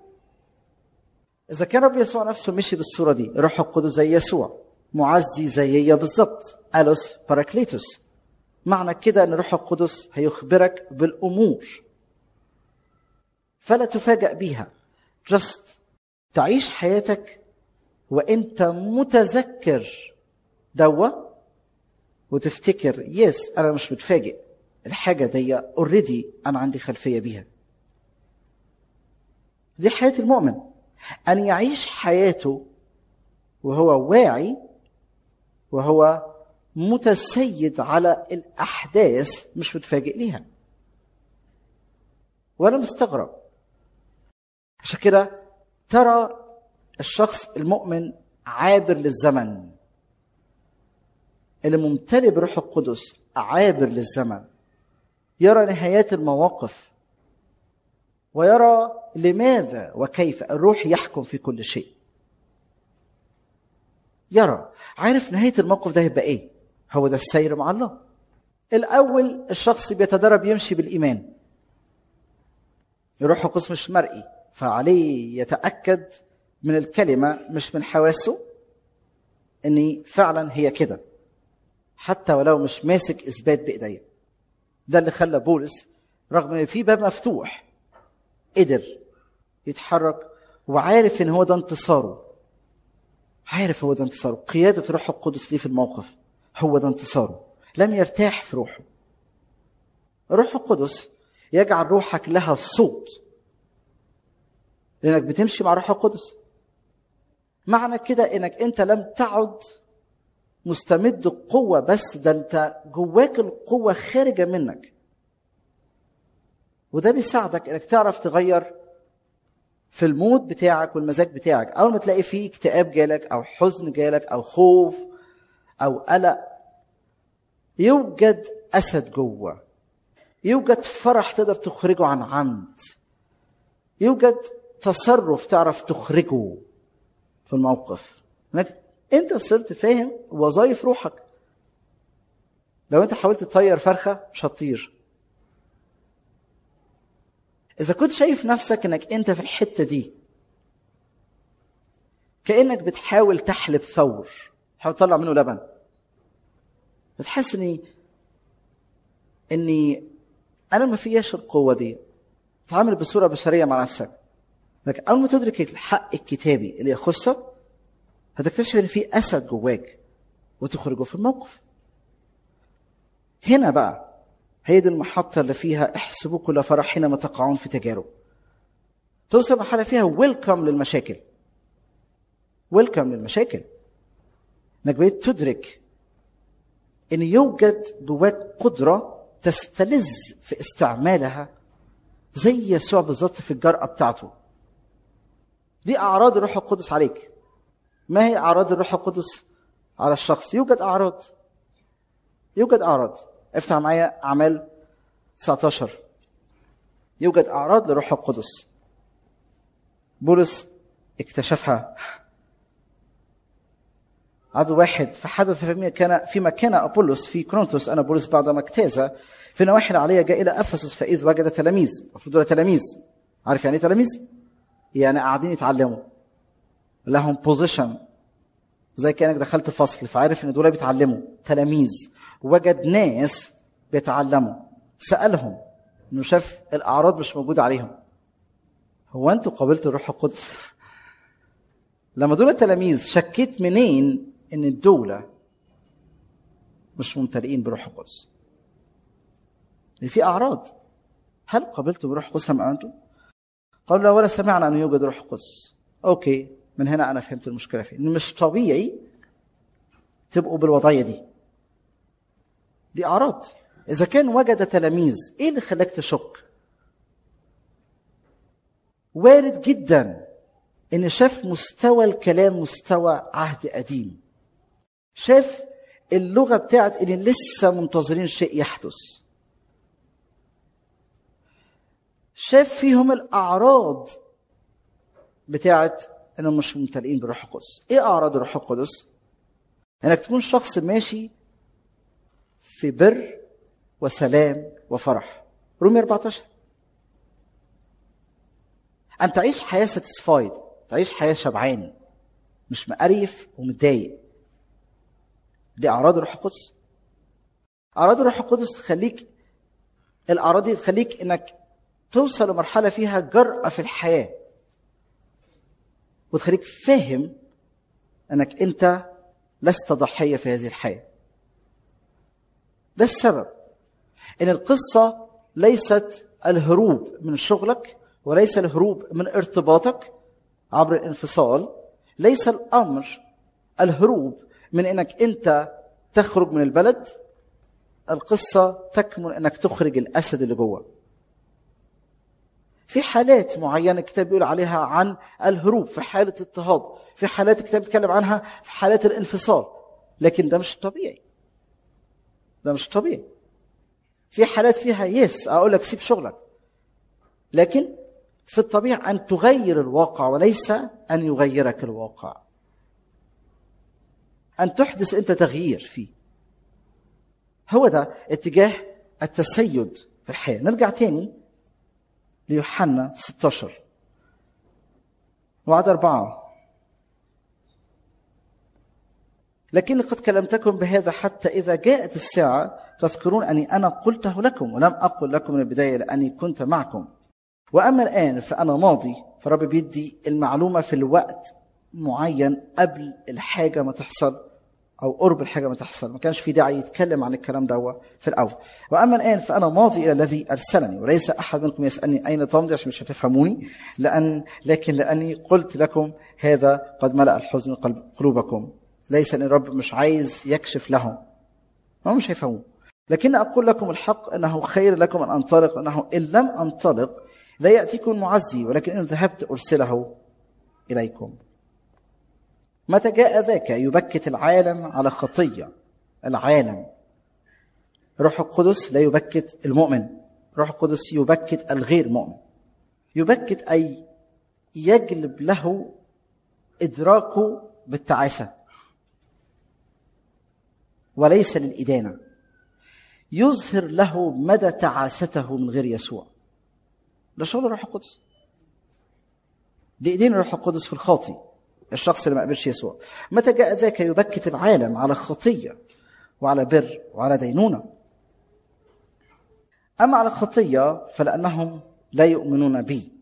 إذا كان رب يسوع نفسه مشي بالصورة دي، روح القدس زي يسوع، معزي زيي بالظبط، ألوس باراكليتوس، معنى كده أن روح القدس هيخبرك بالأمور فلا تفاجأ بيها. just تعيش حياتك وأنت متذكر دوا وتفتكر يس أنا مش متفاجئ، الحاجة دي already أنا عندي خلفية بيها. دي حياة المؤمن، أن يعيش حياته وهو واعي وهو متسيد على الأحداث، مش متفاجئ ليها ولا مستغرب. عشان كده ترى الشخص المؤمن عابر للزمن، اللي ممتلئ بروح القدس عابر للزمن، يرى نهايات المواقف ويرى لماذا وكيف الروح يحكم في كل شيء. يرى عارف نهاية الموقف ده هيبقى ايه. هو ده السير مع الله. الأول الشخص بيتدرب يمشي بالإيمان. الروح القدس مش مرئي، فعليه يتأكد من الكلمة مش من حواسه اني فعلا هي كده، حتى ولو مش ماسك إثبات بإيديه. ده اللي خلى بولس رغم ان في باب مفتوح قدر يتحرك وعارف ان هو ده انتصاره. عارف هو ده انتصاره، قيادة روح القدس ليه في الموقف هو ده انتصاره. لم يرتاح في روحه. روح القدس يجعل روحك لها صوت، لأنك بتمشي مع روح القدس. معنى كده انك انت لم تعد مستمد القوة بس، ده انت جواك القوة خارجة منك. وده بيساعدك انك تعرف تغير في المود بتاعك والمزاج بتاعك. اول ما تلاقي فيه اكتئاب جالك او حزن جالك او خوف او قلق، يوجد اسد جوه، يوجد فرح تقدر تخرجه عن عمد، يوجد تصرف تعرف تخرجه في الموقف. انت صرت فاهم وظائف روحك. لو انت حاولت تطير فرخة مش هتطير. اذا كنت شايف نفسك انك انت في الحتة دي كأنك بتحاول تحلب ثور، تحاول تطلع منه لبن، بتحس اني اني انا ما فياش القوة دي، تتعامل بصورة بشرية مع نفسك. لكن اول ما تدرك الحق الكتابي اللي يخصك هتكتشف ان في اسد جواك وتخرجه في الموقف. هنا بقى هي دي المحطة اللي فيها احسبوا كل فرح حينما تقعون في تجارب. توصل مرحلة فيها ويلكم للمشاكل. ويلكم للمشاكل. انك بقيت تدرك ان يوجد جواك قدرة تستلذ في استعمالها زي يسوع بالظبط في الجرأة بتاعته. دي اعراض الروح القدس عليك. ما هي اعراض الروح القدس على الشخص؟ يوجد اعراض. يوجد اعراض. افتح معايا اعمال تسعة عشر. يوجد اعراض للروح القدس. بولس اكتشفها. عدد واحد: فحدث فيما كان فيما كان أبولس في كورنثوس أنا بولس بعدما اجتاز في نواحي العليا جاء إلى أفسس فإذ وجد تلاميذ. المفروض دول تلاميذ. عارف يعني إيه تلاميذ؟ يعني قاعدين يتعلموا، لهم بوزيشن، زي كأنك دخلت فصل فعارف إن دول بيتعلموا. تلاميذ. وجد ناس بيتعلموا، سألهم إنه شاف الأعراض مش موجودة عليهم. هو أنتوا قابلتوا الروح القدس؟ لما دول التلاميذ شكيت منين ان الدولة مش ممتلئين بروح القدس؟ في اعراض. هل قبلتوا بروح القدس ام انتم؟ قالوا لا ولا سمعنا ان يوجد روح القدس. اوكي، من هنا انا فهمت المشكله فين. مش طبيعي تبقوا بالوضعيه دي. دي اعراض. اذا كان وجد تلاميذ، ايه اللي خلاك تشك؟ وارد جدا ان شاف مستوى الكلام مستوى عهد قديم، شاف اللغة بتاعت ان لسه منتظرين شيء يحدث. شاف فيهم الاعراض بتاعت انهم مش ممتلئين بالروح القدس. ايه اعراض الروح القدس؟ انك تكون شخص ماشي في بر وسلام وفرح. رومية أربعة عشر. ان تعيش حياه ساتسفايد، تعيش حياه شبعان، مش مقريف ومتضايق. دي اعراض الروح القدس. اعراض الروح القدس تخليك، الاعراض دي تخليك انك توصل لمرحله فيها جرأة في الحياه، وتخليك فاهم انك انت لست ضحيه في هذه الحياه. ده السبب ان القصه ليست الهروب من شغلك، وليس الهروب من ارتباطك عبر الانفصال. ليس الامر الهروب من انك انت تخرج من البلد. القصه تكمن انك تخرج الاسد اللي جوه. في حالات معينه الكتاب بيقول عليها عن الهروب، في حاله اضطهاد، في حالات الكتاب بيتكلم عنها في حالات الانفصال، لكن ده مش طبيعي. ده مش طبيعي. في حالات فيها يس اقول لك سيب شغلك، لكن في الطبيعي ان تغير الواقع وليس ان يغيرك الواقع. ان تحدث انت تغيير فيه. هو ده اتجاه التسيد في الحياه. نرجع تاني ليوحنا ستة عشر وعدد أربعة. لكن قد كلمتكم بهذا حتى إذا جاءت الساعة تذكرون أني أنا قلته لكم، ولم أقل لكم من البداية لأني كنت معكم. وأما الآن فأنا ماضي. فرب بيدي المعلومة في الوقت معين قبل الحاجة ما تحصل أو قرب الحاجة ما تحصل. ما كانش في داعي يتكلم عن الكلام ده في الأول. وأما الآن فأنا ماضي إلى الذي أرسلني، وليس أحد منكم يسألني أين تمضي، عشان مش هتفهموني، لأن لكن لأني قلت لكم هذا قد ملأ الحزن قلوبكم. ليس أن الرب مش عايز يكشف لهم، ما مش هيفهموا، لكن أقول لكم الحق أنه خير لكم أن أنطلق، لأنه إن لم أنطلق لا يأتيكم معزي، ولكن إن ذهبت أرسله إليكم. متى جاء ذاك يبكت العالم على خطية. العالم. روح القدس لا يبكت المؤمن، روح القدس يبكت الغير مؤمن. يبكت أي يجلب له إدراكه بالتعاسة وليس للإدانة. يظهر له مدى تعاسته من غير يسوع. ده شغل الروح القدس. لإيدين الروح القدس في الخاطئ، الشخص اللي ما قبلش يسوع. متى جاء ذاك يبكت العالم على خطية وعلى بر وعلى دينونة. أما على خطية فلأنهم لا يؤمنون بي.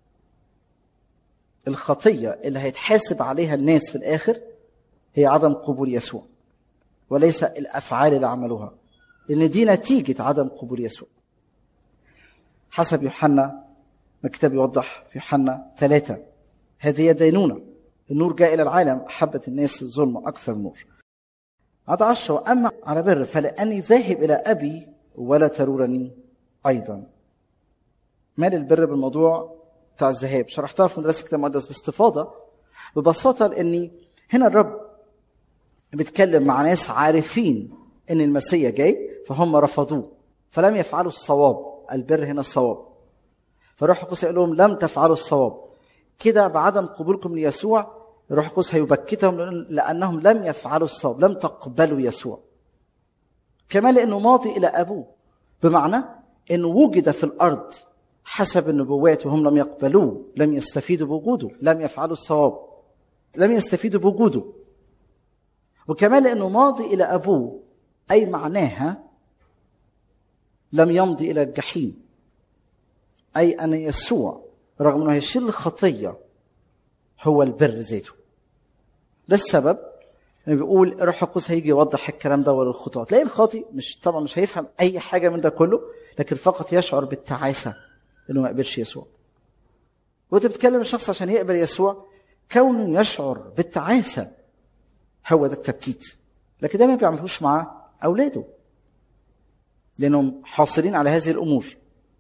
الخطية اللي هيتحاسب عليها الناس في الآخر هي عدم قبول يسوع، وليس الأفعال اللي عملوها، لأن دي نتيجة عدم قبول يسوع. حسب يوحنا، الكتاب يوضح في يوحنا ثلاثة، هذه دينونة. النور جاء إلى العالم، أحبت الناس الظلم أكثر النور. عدد عشرة، وأما على بر فلأني ذاهب إلى أبي ولا ترونني أيضا. مال البر بالموضوع بتاع الذهاب؟ شرحتها في مدرسة الكتاب المقدس باستفاضة ببساطة، لأني هنا الرب بيتكلم مع ناس عارفين ان المسيح جاي فهم رفضوه فلم يفعلوا الصواب. البر هنا الصواب. فالروح القدس يقول لهم لم تفعلوا الصواب. كده بعدم قبولكم ليسوع الروح القدس هيبكتهم لانهم لم يفعلوا الصواب، لم تقبلوا يسوع. كمان لانه ماضي الى ابوه، بمعنى انه وجد في الارض حسب النبوات وهم لم يقبلوه، لم يستفيدوا بوجوده، لم يفعلوا الصواب، لم يستفيدوا بوجوده. وكمان لأنه ماضي إلى أبوه، أي معناها لم يمضي إلى الجحيم، أي أن يسوع رغم أنه يشيل الخطية هو البر ذاته. ده السبب أنه بيقول الروح القدس هيجي يوضح الكلام ده للخطاة. تلاقي الخاطئ مش طبعا مش هيفهم أي حاجة من ده كله، لكن فقط يشعر بالتعاسة أنه ما يقبلش يسوع. وأنت بتكلم الشخص عشان يقبل يسوع، كونه يشعر بالتعاسة هو ده التبكيت. لكن ده ما بيعملوش مع أولاده لأنهم حاصلين على هذه الأمور.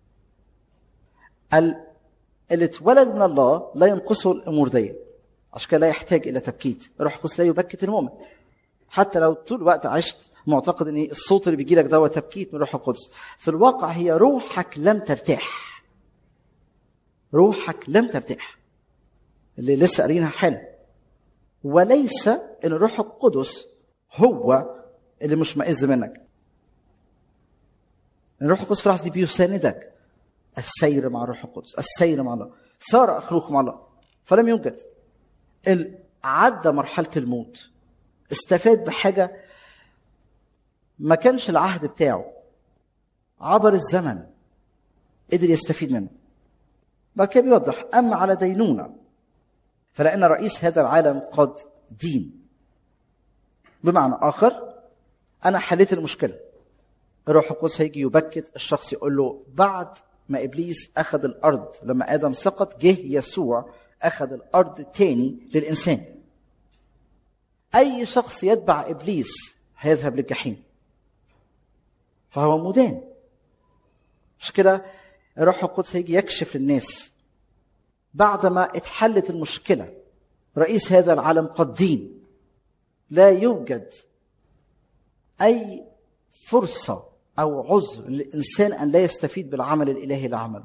اللي اتولد من الله لا ينقصه الأمور دي، عشان كده لا يحتاج إلى تبكيت. الروح القدس لا يبكت المؤمن. حتى لو طول الوقت عشت معتقد ان الصوت اللي بيجي لك ده تبكيت من روح القدس، في الواقع هي روحك لم ترتاح. روحك لم ترتاح اللي لسه قارينها حالا. وليس ان الروح القدس هو اللي مش مئز منك. الروح القدس في اللحظه دي بيساندك. السير مع الروح القدس، السير مع الله، صار اخلوق مع الله فلم يوجد. عدى مرحله الموت، استفاد بحاجه ما كانش العهد بتاعه، عبر الزمن قدر يستفيد منه. بعد كده بيوضح اما على دينونه فلان رئيس هذا العالم قد دين. بمعنى اخر انا حليت المشكله. الروح القدس هيجي يبكت الشخص يقول له بعد ما ابليس اخذ الارض، لما ادم سقط جه يسوع اخذ الارض تاني للانسان. اي شخص يتبع ابليس هيذهب للجحيم، فهو مدان. مش كده الروح القدس هيجي يكشف للناس بعدما اتحلت المشكله. رئيس هذا العالم قد دين، لا يوجد اي فرصه او عذر للانسان ان لا يستفيد بالعمل الالهي اللي عمله.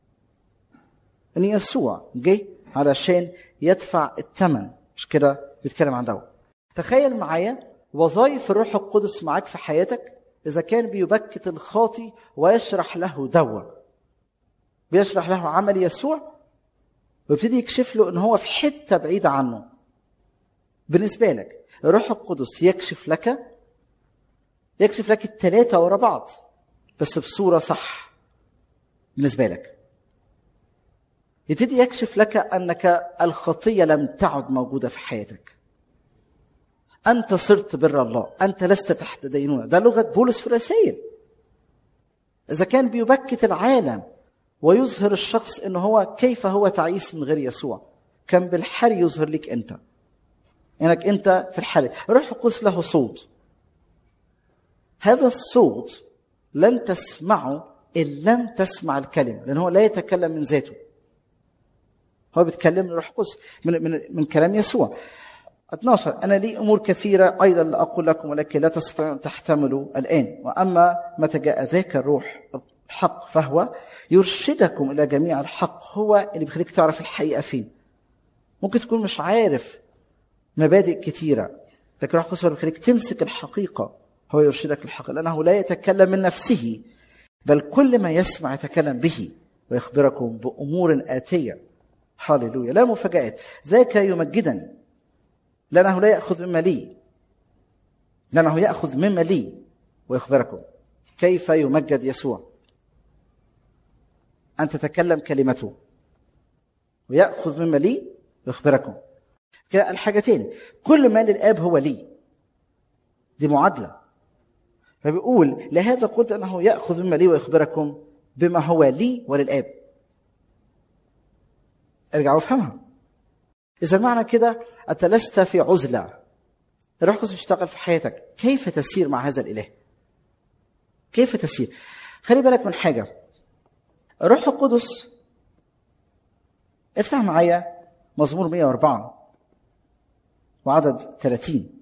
ان يسوع جه علشان يدفع الثمن. مش كده بيتكلم عن ده. تخيل معايا وظائف الروح القدس معاك في حياتك. اذا كان بيبكت الخاطي ويشرح له دواء، بيشرح له عمل يسوع ويبتدي يكشف له ان هو في حته بعيده عنه. بالنسبه لك الروح القدس يكشف لك يكشف لك الثلاثه ورا بعض بس بصوره صح. بالنسبه لك يبتدي يكشف لك انك الخطيه لم تعد موجوده في حياتك. انت صرت بر الله، انت لست تحت دينونه. ده لغه بولس في الرسائل. اذا كان بيبكت العالم ويظهر الشخص ان هو كيف هو تعيس من غير يسوع، كان بالحري يظهر لك انت انك انت في الحري. الروح القدس له صوت. هذا الصوت لن تسمعه ان لم تسمع الكلمه، لان هو لا يتكلم من ذاته، هو بيتكلم من الروح القدس، من من من كلام يسوع. اثناشر انا لي امور كثيره ايضا لاقول لكم ولكن لا تستطيعون ان تحتملوا الان، واما متى جاء ذاك الروح الحق فهو يرشدكم الى جميع الحق. هو اللي بيخليك تعرف الحقيقه فين. ممكن تكون مش عارف مبادئ كثيره، لكن الروح القدس بيخليك تمسك الحقيقه. هو يرشدك للحق لانه لا يتكلم من نفسه بل كل ما يسمع يتكلم به ويخبركم بامور اتيه. هاليلويا. لا مفاجآت. ذاك يمجدني لأنه لا يأخذ مما لي لأنه يأخذ مما لي ويخبركم. كيف يمجد يسوع؟ أن تتكلم كلمته ويأخذ مما لي ويخبركم. الحاجتين كل ما للآب هو لي، دي معادلة. فبيقول لهذا قلت أنه يأخذ مما لي ويخبركم بما هو لي وللآب. ارجع وافهمها. إذا معنى كده أنت لست في عزلة. الروح القدس بيشتغل في حياتك. كيف تسير مع هذا الإله؟ كيف تسير؟ خلي بالك من حاجة. الروح القدس، افتح معايا مزمور مئة وأربعة وعدد ثلاثين.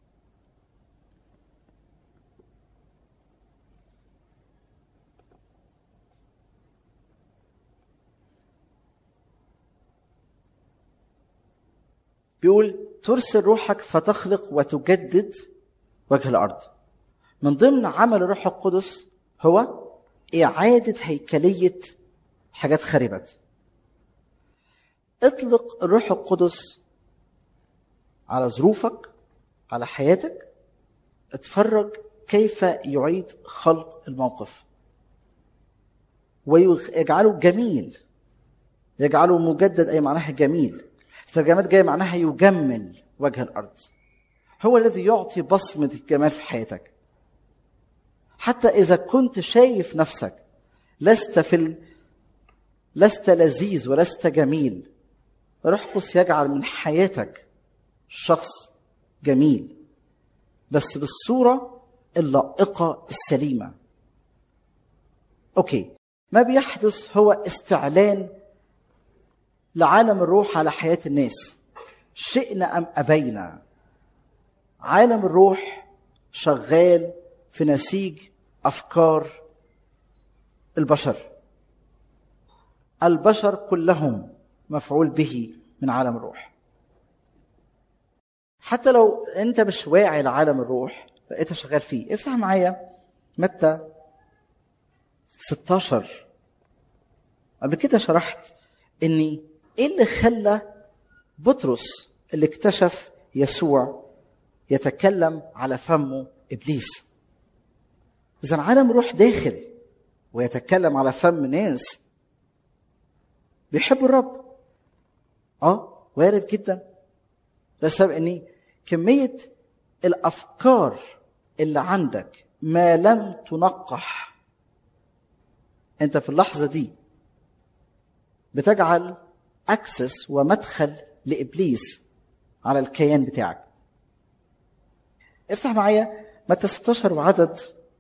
بيقول ترسل روحك فتخلق وتجدد وجه الأرض. من ضمن عمل الروح القدس هو إعادة هيكلية حاجات خربت. اطلق الروح القدس على ظروفك، على حياتك، اتفرج كيف يعيد خلق الموقف ويجعله جميل. يجعله مجدد أي معناها جميل. الترجمات جايه معناها يجمل وجه الارض. هو الذي يعطي بصمه الجمال في حياتك. حتى اذا كنت شايف نفسك لست في ال... لست لذيذ ولست جميل، الروح القدس يجعل من حياتك شخص جميل بس بالصوره اللائقه السليمه. اوكي، ما بيحدث هو استعلان لعالم الروح على حياة الناس، شئنا أم أبينا. عالم الروح شغال في نسيج أفكار البشر. البشر كلهم مفعول به من عالم الروح. حتى لو أنت مش واعي لعالم الروح فأنت شغال فيه. افتح معايا متى ستة عشر. قبل كده شرحت إن إيه اللي خلى بطرس اللي اكتشف يسوع يتكلم على فمه إبليس. إذن عالم الروح داخل ويتكلم على فم ناس بيحبوا الرب. آه وارد جدا. ده سبب إن كمية الأفكار اللي عندك ما لم تنقح، أنت في اللحظة دي بتجعل أكسس ومدخل لإبليس على الكيان بتاعك. افتح معايا متى ستة عشر وعدد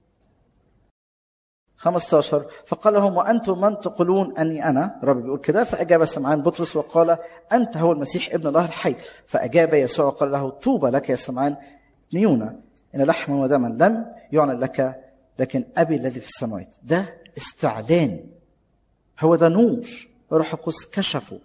خمسة عشر. فقال لهم وأنتم من تقولون أني أنا؟ الرب بيقول كده. فأجاب سمعان بطرس وقال أنت هو المسيح ابن الله الحي. فأجاب يسوع وقال له طوبى لك يا سمعان نيونا، إن لحما ودما لم يعلن لك لكن أبي الذي في السماوات. ده استعلان، هو ده نور روح القدس كشفه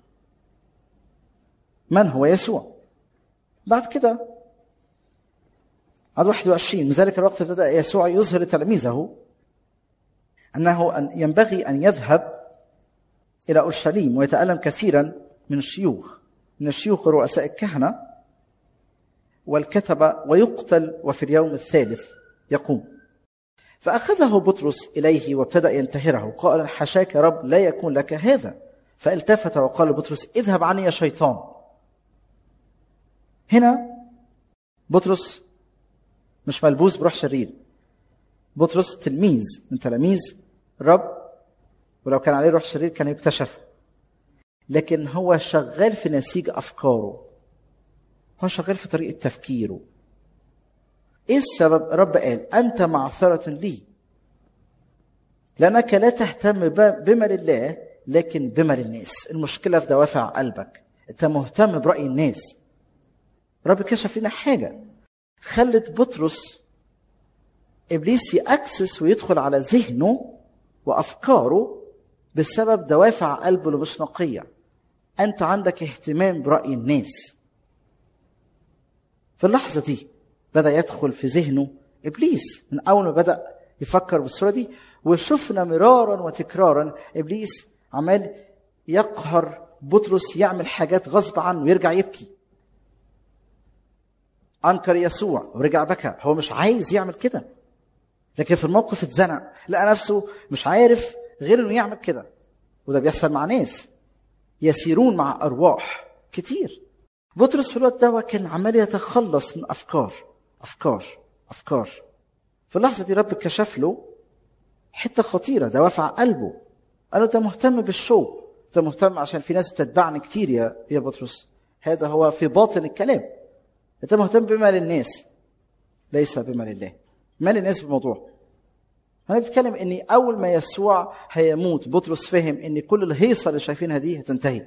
من هو يسوع. بعد كده عدد واحد وعشرين. من ذلك الوقت بدأ يسوع يظهر لتلاميذه أنه أن ينبغي أن يذهب إلى أورشليم ويتألم كثيرا من الشيوخ من الشيوخ ورؤساء الكهنة والكتبة ويقتل وفي اليوم الثالث يقوم. فأخذه بطرس إليه وابتدأ ينتهره قال حشاك يا رب لا يكون لك هذا. فالتفت وقال بطرس اذهب عني يا شيطان. هنا بطرس مش ملبوس بروح شرير. بطرس تلميذ من تلاميذ الرب، ولو كان عليه روح شرير كان يكتشفه. لكن هو شغال في نسيج أفكاره، هو شغال في طريقة تفكيره. إيه السبب؟ الرب قال أنت معثرة لي لأنك لا تهتم بما لله لكن بما للناس. المشكلة في دوافع قلبك، أنت مهتم برأي الناس. الرب كشف لنا حاجة خلت بطرس إبليس يأكسس ويدخل على ذهنه وأفكاره بسبب دوافع قلبه اللي مش نقية. أنت عندك اهتمام برأي الناس. في اللحظة دي بدأ يدخل في ذهنه إبليس من أول ما بدأ يفكر بالصورة دي. وشفنا مرارا وتكرارا إبليس عمال يقهر بطرس يعمل حاجات غصب عنه ويرجع يبكي. أنكر يسوع ورجع بكى، هو مش عايز يعمل كده، لكن في الموقف اتزنق لقى نفسه مش عارف غير انه يعمل كده. وده بيحصل مع ناس يسيرون مع أرواح كتير. بطرس في الوقت ده كان عمال يتخلص من أفكار أفكار أفكار. في اللحظة دي رب كشف له حتة خطيرة، دوافع قلبه. قال له أنت مهتم بالشو، أنت مهتم عشان في ناس بتتبعني كتير يا يا بطرس. هذا هو في باطن الكلام. أنت مهتم بما للناس ليس بما لله. ما للناس بالموضوع. أنا بتكلم إني أول ما يسوع هيموت بطرس فهم إن كل الهيصة اللي شايفينها دي هتنتهي.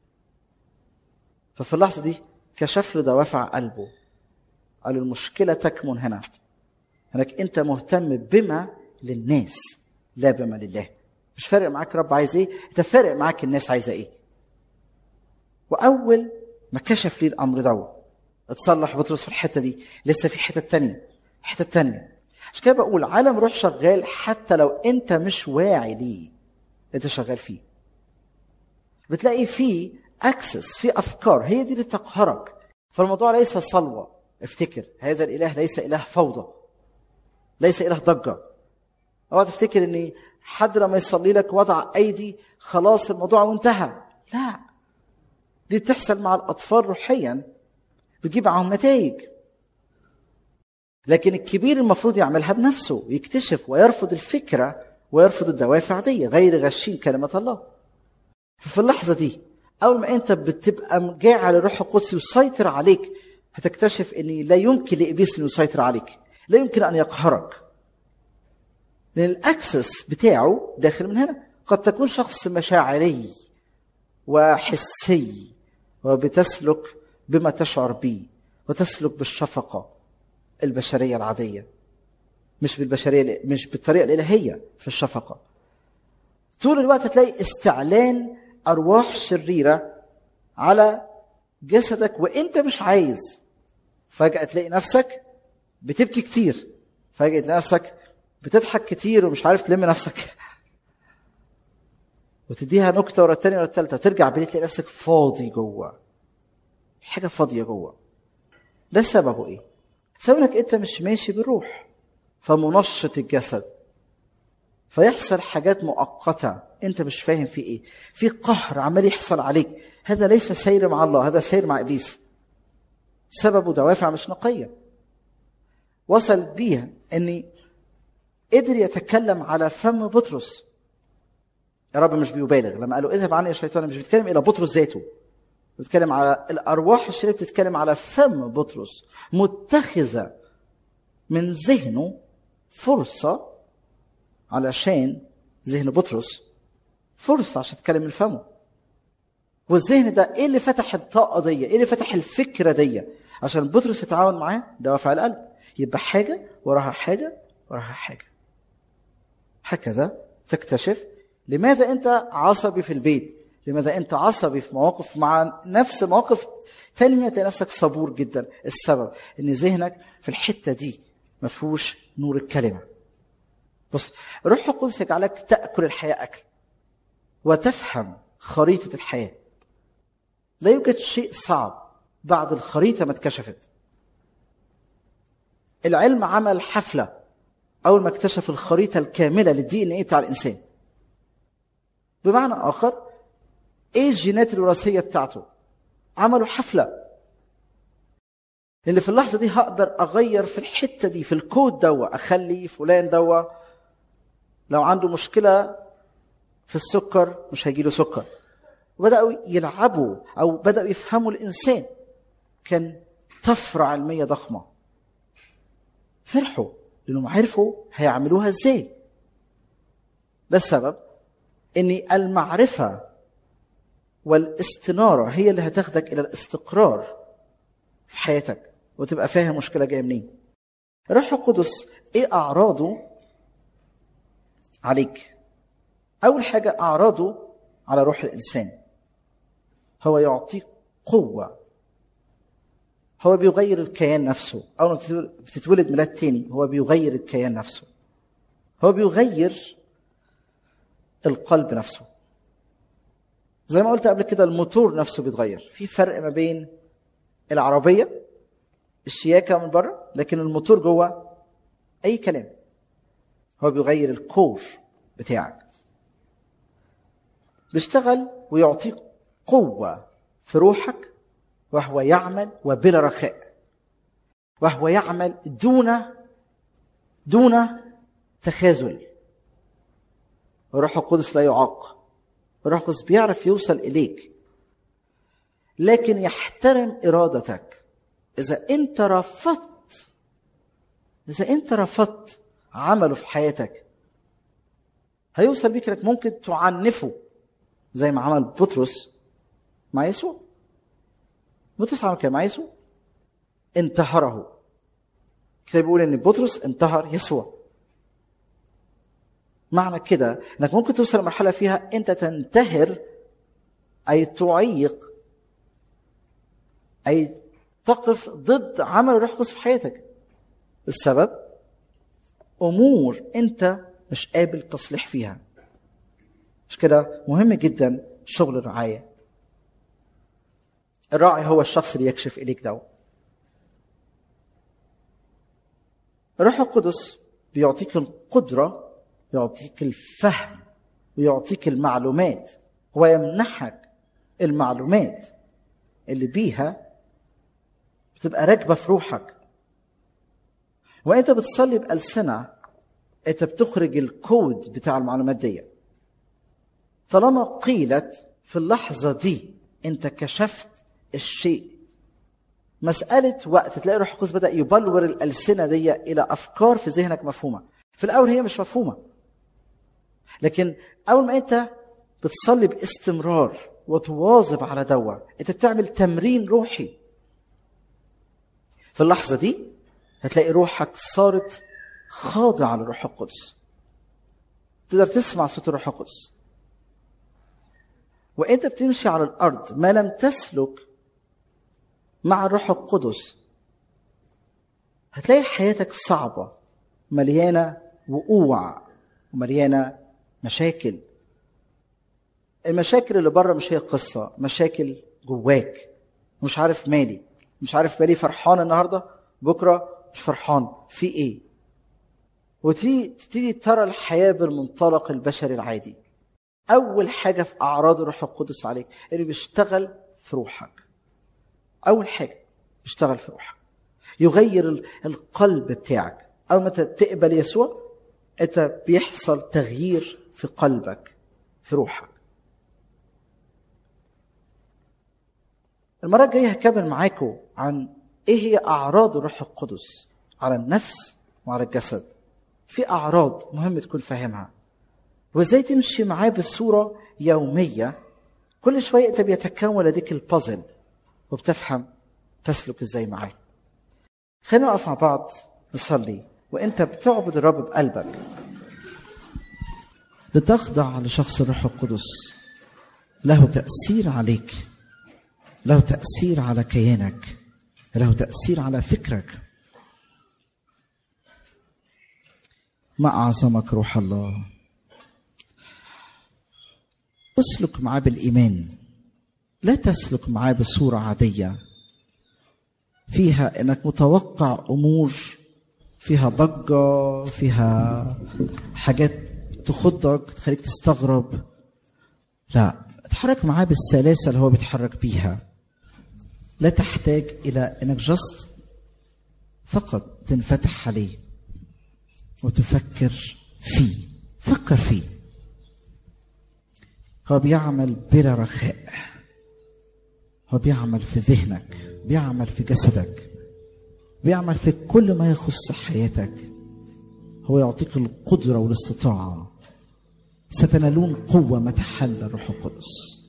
ففي اللحظة دي كشف له دوافع قلبه. قال المشكلة تكمن هنا، انك انت مهتم بما للناس لا بما لله. مش فارق معاك رب عايز ايه، انت فارق معاك الناس عايزه ايه. واول ما كشف لي الامر ده اتصلح بطرس في الحته دي. لسه في حته تانية حته تانية. عشان كده بقول عالم روح شغال حتى لو انت مش واعي ليه انت شغال فيه. بتلاقي فيه اكسس، في افكار هي دي اللي بتقهرك. فالموضوع ليس صلوه. افتكر هذا الاله ليس اله فوضى، ليس اله ضجه. اوعى تفتكر ان حد لما يصلي لك وضع ايدي خلاص الموضوع وانتهى. لا، دي بتحصل مع الاطفال روحيا، بتجيب معهم نتائج. لكن الكبير المفروض يعملها بنفسه، يكتشف ويرفض الفكره ويرفض الدوافع دي غير غشين كلمه الله. ففي اللحظه دي اول ما انت بتبقى جاعل الروح القدس يسيطر عليك هتكتشف ان لا يمكن لابليس انه يسيطر عليك، لا يمكن ان يقهرك، لان الاكسس بتاعه داخل من هنا. قد تكون شخص مشاعري وحسي وبتسلك بما تشعر به وتسلك بالشفقه البشرية العادية، مش بالبشرية، مش بالطريقة الإلهية في الشفقة. طول الوقت تلاقي استعلان أرواح شريرة على جسدك وإنت مش عايز. فجأة تلاقي نفسك بتبكي كتير، فجأة تلاقي نفسك بتضحك كتير ومش عارف تلم نفسك، وتديها نكتة ورا التانية ورا التالتة، وترجع بالليل تلاقي نفسك فاضي جوه، حاجة فاضية جوه. ده سببه إيه؟ سبب إنك أنت مش ماشي بالروح، فمنشط الجسد، فيحصل حاجات مؤقتة أنت مش فاهم في إيه، في قهر عمال يحصل عليك. هذا ليس سير مع الله، هذا سير مع إبليس. سببه دوافع مش نقية وصلت بيها أني قدر يتكلم على فم بطرس. يا رب مش بيبالغ لما قالوا اذهب عني يا شيطان، مش بيتكلم إلى بطرس ذاته، بيتكلم على الأرواح الشريرة، بتتكلم على فم بطرس متخذة من ذهنه فرصة علشان ذهن بطرس فرصة عشان تتكلم من فمه. والذهن ده ايه اللي فتح الطاقة دي، ايه اللي فتح الفكرة دي عشان بطرس يتعاون معاه؟ دوافع القلب. يبقى حاجة وراها حاجة وراها حاجة. هكذا تكتشف لماذا انت عصبي في البيت، لماذا انت عصبي في مواقف مع نفس مواقف تانية تلاقي نفسك صبور جدا. السبب ان ذهنك في الحتة دي ما فيهوش نور الكلمة. بص، الروح القدس يجعلك تأكل الحياة أكل وتفهم خريطة الحياة. لا يوجد شيء صعب بعد الخريطة ما اتكشفت. العلم عمل حفلة أول ما اكتشف الخريطة الكاملة للدي ان ايه بتاع الإنسان. بمعنى آخر، ايه الجينات الوراثية بتاعته؟ عملوا حفلة اللي في اللحظة دي هقدر أغير في الحتة دي، في الكود دوا، أخلي فلان دوا لو عنده مشكلة في السكر مش هيجيله سكر. وبدأوا يلعبوا أو بدأوا يفهموا الإنسان. كان طفرة علمية ضخمة. فرحوا لأنهم عرفوا هيعملوها إزاي. ده السبب إن المعرفة والاستنارة هي اللي هتاخدك إلى الاستقرار في حياتك وتبقى فاهم مشكلة جاية منين. الروح القدس إيه أعراضه عليك؟ أول حاجة أعراضه على روح الإنسان، هو يعطيك قوة، هو بيغير الكيان نفسه. أول ما بتتولد ميلاد تاني هو بيغير الكيان نفسه، هو بيغير القلب نفسه. زي ما قلت قبل كده الموتور نفسه بيتغير. في فرق ما بين العربية الشياكة من بره لكن الموتور جوه أي كلام. هو بيغير الكور بتاعك، بيشتغل ويعطيك قوة في روحك، وهو يعمل وبلا رخاء، وهو يعمل دون دون تخاذل. الروح القدس لا يعاق. الروح القدس بيعرف يوصل إليك لكن يحترم إرادتك. إذا أنت رفضت إذا أنت رفضت عمله في حياتك هيوصل بيك انك ممكن تعنفه زي ما عمل بطرس مع يسوع. بطرس عمل كده مع يسوع، انتهره. الكتاب بيقول ان بطرس انتهر يسوع. معنى كده انك ممكن توصل لمرحله فيها انت تنتهر اي تعيق اي تقف ضد عمل الروح القدس في حياتك. السبب امور انت مش قابل تصليح فيها. مش كده مهم جدا شغل الرعاية. الراعي هو الشخص اللي يكشف إليك ده. الروح القدس بيعطيك القدرة، يعطيك الفهم ويعطيك المعلومات. هو يمنحك المعلومات اللي بيها بتبقى راكبة في روحك. وانت بتصلي بألسنة انت بتخرج الكود بتاع المعلومات دي. طالما قيلت في اللحظة دي انت كشفت الشيء. مسألة وقت تلاقي روح القدس بدأ يبلور الألسنة دي إلى أفكار في ذهنك مفهومة. في الأول هي مش مفهومة، لكن أول ما أنت بتصلي باستمرار وتواظب على دوا انت بتعمل تمرين روحي. في اللحظة دي هتلاقي روحك صارت خاضعة للروح القدس، تقدر تسمع صوت الروح القدس. وانت بتمشي على الارض ما لم تسلك مع الروح القدس هتلاقي حياتك صعبة، مليانة وقوع ومليانة مشاكل. المشاكل اللي بره مش هي القصة، مشاكل جواك. مش عارف مالي، مش عارف بالي فرحان النهاردة، بكرة مش فرحان في ايه. وتبتدي ترى الحياة بالمنطلق البشري العادي. أول حاجة في أعراض الروح القدس عليك إنه بيشتغل في روحك. أول حاجة بيشتغل في روحك، يغير القلب بتاعك. أول ما تقبل يسوع أنت بيحصل تغيير في قلبك، في روحك. المرة الجاية هكمل معاكم عن إيه هي أعراض الروح القدس على النفس وعلى الجسد. في أعراض مهم تكون فاهمها، وإزاي تمشي معاه بصورة يومية. كل شوية أنت بيتكون لديك البازل وبتفهم تسلك إزاي معاه. خلينا نقف مع بعض نصلي وأنت بتعبد الرب بقلبك، لتخضع لشخص الروح القدس. له تأثير عليك، له تأثير على كيانك، له تأثير على فكرك. ما أعظمك روح الله. اسلك معاه بالإيمان، لا تسلك معاه بصورة عادية فيها انك متوقع امور فيها ضجة، فيها حاجات تخضك تخليك تستغرب. لا، اتحرك معاه بالسلاسة اللي هو بيتحرك بيها. لا تحتاج الى انك جست فقط تنفتح عليه وتفكر فيه. فكر فيه، هو بيعمل بلا رخاء. هو بيعمل في ذهنك، بيعمل في جسدك، بيعمل في كل ما يخص حياتك. هو يعطيك القدرة والاستطاعة. ستنالون قوة ما تحل الروح القدس.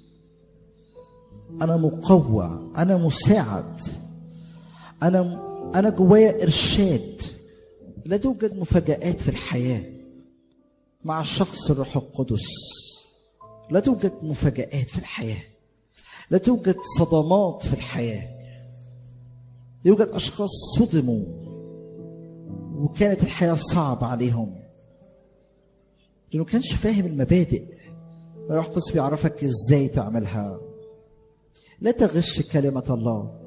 أنا مقوى، أنا مساعد، أنا أنا جوايا إرشاد. لا توجد مفاجآت في الحياة مع شخص الروح القدس. لا توجد مفاجآت في الحياة، لا توجد صدمات في الحياة. يوجد أشخاص صدموا وكانت الحياة صعبة عليهم لأنه كانش فاهم المبادئ. الروح القدس بيعرفك إزاي تعملها. لا تغش كلمة الله.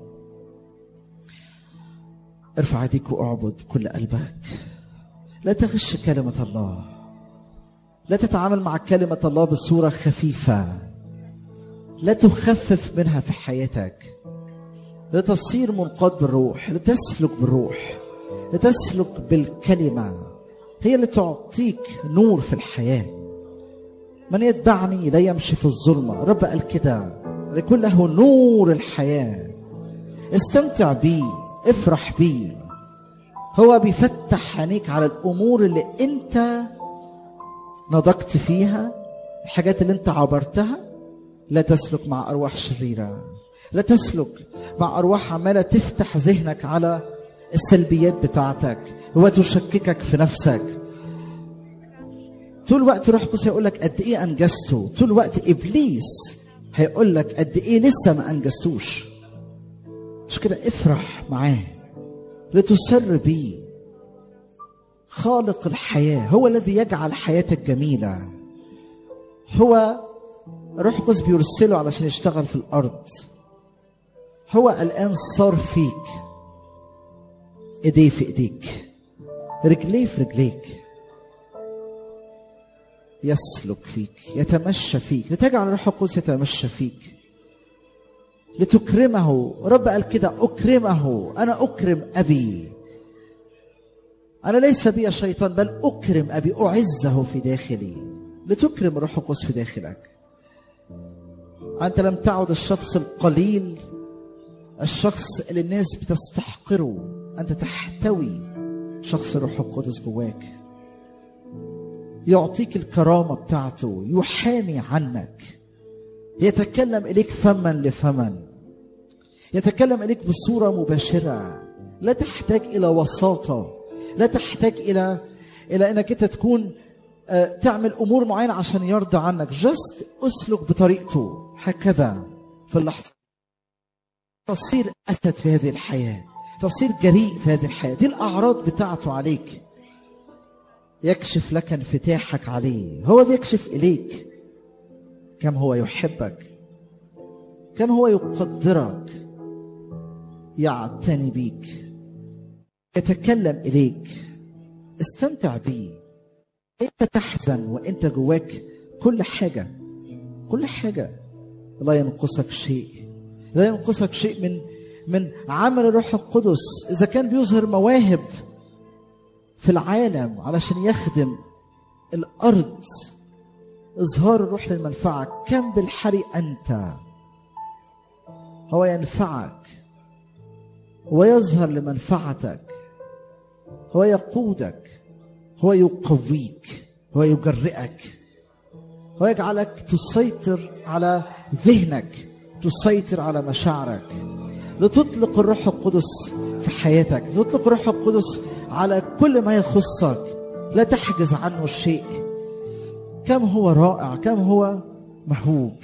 ارفع يديك واعبد كل قلبك. لا تغش كلمة الله. لا تتعامل مع كلمة الله بصورة خفيفة. لا تخفف منها في حياتك. لا تصير منقاد بالروح، لا تسلك بالروح، لا تسلك بالكلمة. هي اللي تعطيك نور في الحياة. من يتبعني لا يمشي في الظلمة. رب قال كده، لكل له نور الحياة. استمتع بيه، افرح بيه. هو بيفتح عينيك على الأمور اللي انت نضجت فيها، الحاجات اللي انت عبرتها. لا تسلك مع أرواح شريرة. لا تسلك مع أرواح عمالة تفتح ذهنك على السلبيات بتاعتك وتشككك في نفسك. طول الوقت روح القدس هيقول لك قد ايه انجزته. طول الوقت ابليس هيقول لك قد ايه لسه ما انجزتوش. مش كده؟ افرح معاه، لتسر بيه. خالق الحياة هو الذي يجعل حياتك جميلة. هو روح القدس بيرسله علشان يشتغل في الأرض. هو الآن صار فيك. ايديه في ايديك، رجليه في رجليك. يسلك فيك، يتمشى فيك. لتجعل الروح القدس يتمشى فيك لتكرمه. رب قال كده، أكرمه. أنا أكرم أبي. أنا ليس بي شيطان بل أكرم أبي، أعزه في داخلي. لتكرم الروح القدس في داخلك. أنت لم تعد الشخص القليل، الشخص اللي الناس بتستحقره. أنت تحتوي شخص الروح القدس جواك. يعطيك الكرامة بتاعته، يحامي عنك، يتكلم إليك فما لفما، يتكلم إليك بصورة مباشرة. لا تحتاج إلى وساطة، لا تحتاج إلى إلى إنك أنت تكون آه تعمل أمور معينة عشان يرضى عنك. جست أسلك بطريقته هكذا في اللحظة تصير أسد في هذه الحياة، تصير جريء في هذه الحياة. دي الأعراض بتاعته عليك. يكشف لك انفتاحك عليه، هو بيكشف إليك كم هو يحبك، كم هو يقدرك، يعتني بيك، يتكلم إليك. استمتع بيه. انت تحزن وانت جواك كل حاجة، كل حاجة. لا ينقصك شيء، لا ينقصك شيء من من عمل الروح القدس. إذا كان بيظهر مواهب في العالم علشان يخدم الأرض، إظهار الروح للمنفعة، كم بالحري أنت. هو ينفعك ويظهر لمنفعتك، هو يقودك، هو يقويك، هو يجرئك، هو يجعلك تسيطر على ذهنك، تسيطر على مشاعرك، لتطلق الروح القدس في حياتك، لتطلق الروح القدس على كل ما يخصك، لا تحجز عنه شيء. كم هو رائع، كم هو محبوب.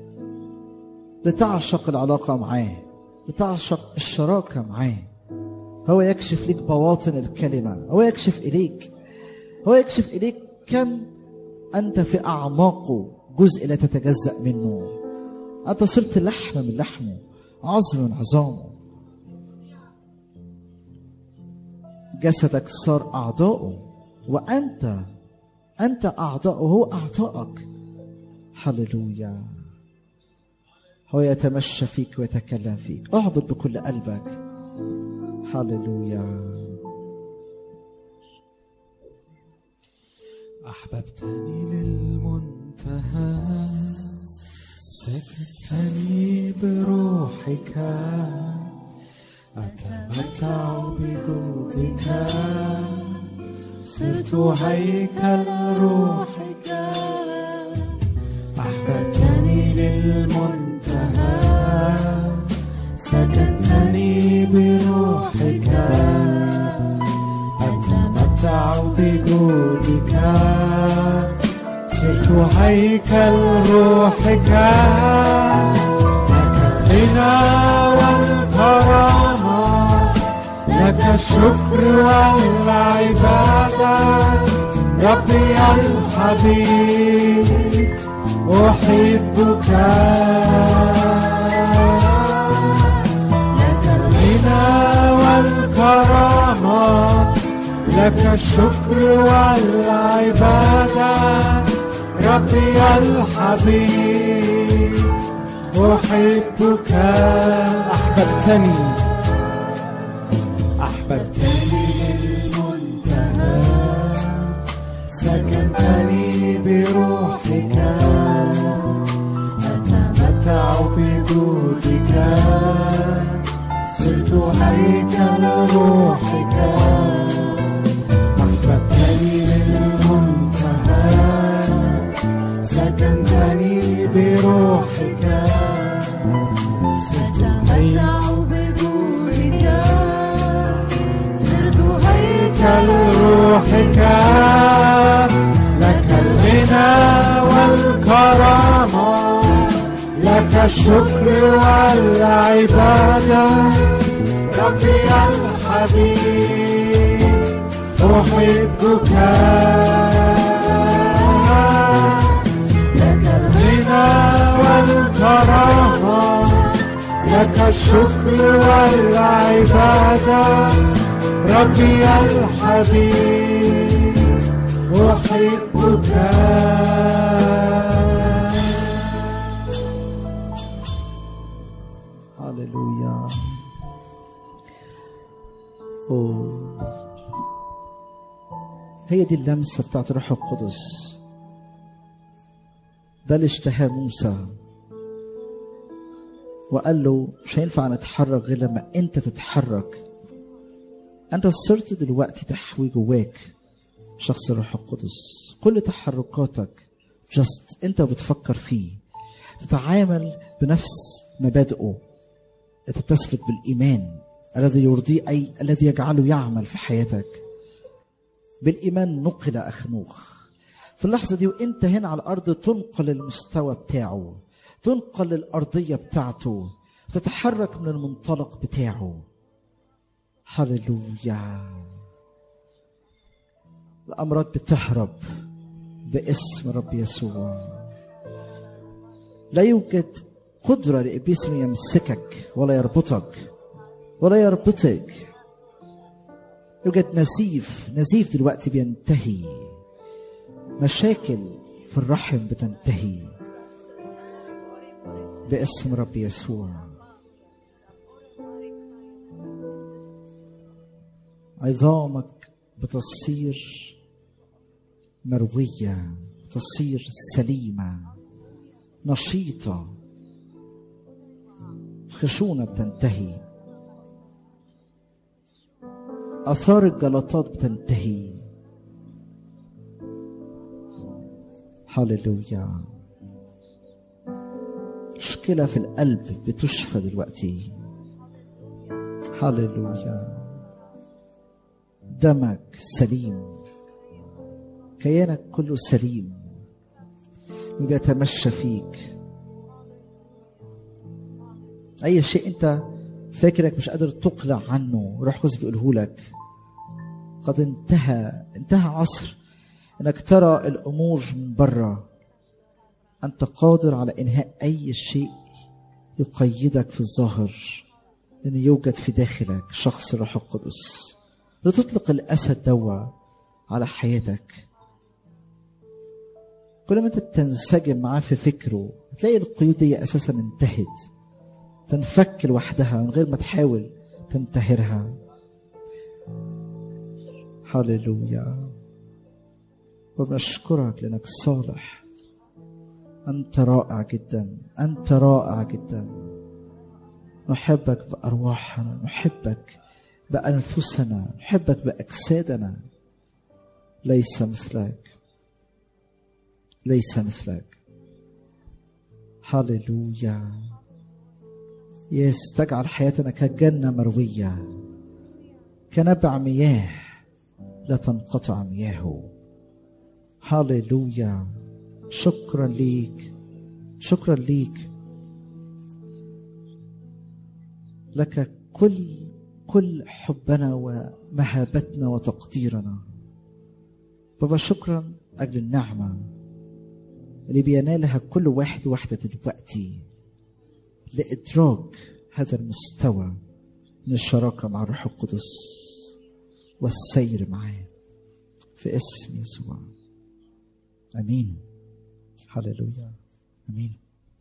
لتعشق العلاقة معاه، لتعشق الشراكة معاه. هو يكشف لك بواطن الكلمة، هو يكشف إليك، هو يكشف إليك كم أنت في أعماقه جزء لا تتجزأ منه. أنت صرت لحم من لحمه، عظم من عظامه. جسدك صار أعضاؤه، وأنت أنت أعضاؤه، هو أعضاءك. هللويا. هو يتمشى فيك ويتكلم فيك. اعبد بكل قلبك. هللويا. أحببتني للمنتهى، سكتني بروحك، أتمتع بجودك، صرت هيكل روحك. أحببتني للمنتهى، سكتني بروحك، أتمتع بجودك، صرت هيكل روحك. لك الغنى والكرامة، لك الشكر والعبادة، ربي الحبيب أحبك. لك الغنى والكرامة، لك الشكر والعبادة، ربي الحبيب أحبك. أحببتني أحببتني للمنتهى، سكنتني بروحك، أتمتع بجودك، صرت هيكل روحك. أحببتني للمنتهى، سكنتني بروحك، صرت هيكل بجودك، صرت هيكل روحك. لك الغنى والكرامة، لك الشكر والعبادة، ربي الحبيب أحبك. لك الغنى والكرامة، لك الشكر والعبادة، ربي الحبيب أحبك. هللويا. أوه. هي دي اللمسة بتاعت الروح القدس. ده اللي اشتهى موسى وقال له مش هينفع نتحرك غير لما انت تتحرك. انت صرت دلوقتي تحوي جواك شخص الروح القدس. كل تحركاتك جست انت بتفكر فيه، تتعامل بنفس مبادئه، تتسلك بالإيمان، الذي يرضيه، أي الذي يجعله يعمل في حياتك. بالإيمان نقل أخنوخ. في اللحظة دي وانت هنا على الأرض تنقل المستوى بتاعه، تنقل الأرضية بتاعته، تتحرك من المنطلق بتاعه. هللويا. الأمراض بتهرب باسم رب يسوع. لا يوجد قدرة لإبليس أن يمسكك ولا يربطك ولا يربطك. يوجد نزيف، نزيف دلوقتي بينتهي. مشاكل في الرحم بتنتهي باسم رب يسوع. عظامك بتصير مروية، بتصير سليمة نشيطة. خشونة بتنتهي، آثار الجلطات بتنتهي. هللويا. مشكلة في القلب بتشفى دلوقتي. هللويا. دمك سليم، كيانك كله سليم، بيتمشى فيك. أي شيء أنت فاكرك مش قادر تقلع عنه، روح قدس بيقوله لك قد انتهى انتهى عصر انك ترى الامور من بره. انت قادر على انهاء اي شيء يقيدك في الظاهر، لان يوجد في داخلك شخص الروح القدس لتطلق الاسد دوا على حياتك. كل ما انت بتنسجم معاه في فكره هتلاقي القيود دي اساسا انتهت، تنفك لوحدها من غير ما تحاول تنتهرها. هللويا. وبنشكرك لأنك صالح. أنت رائع جدا، أنت رائع جدا. نحبك بأرواحنا، نحبك بأنفسنا، نحبك بأجسادنا. ليس مثلك، ليس مثلك. هللويا. يس، تجعل حياتنا كجنة مروية، كنبع مياه لا تنقطع مياهه. هاليلويا. شكرا ليك، شكرا ليك. لك كل كل حبنا ومهابتنا وتقديرنا. بابا شكرا أجل النعمة اللي بينالها كل واحد واحدة دلوقتي لإدراك هذا المستوى من الشراكة مع الروح القدس والسير معاه في اسم يسوع. امين. هللويا. امين.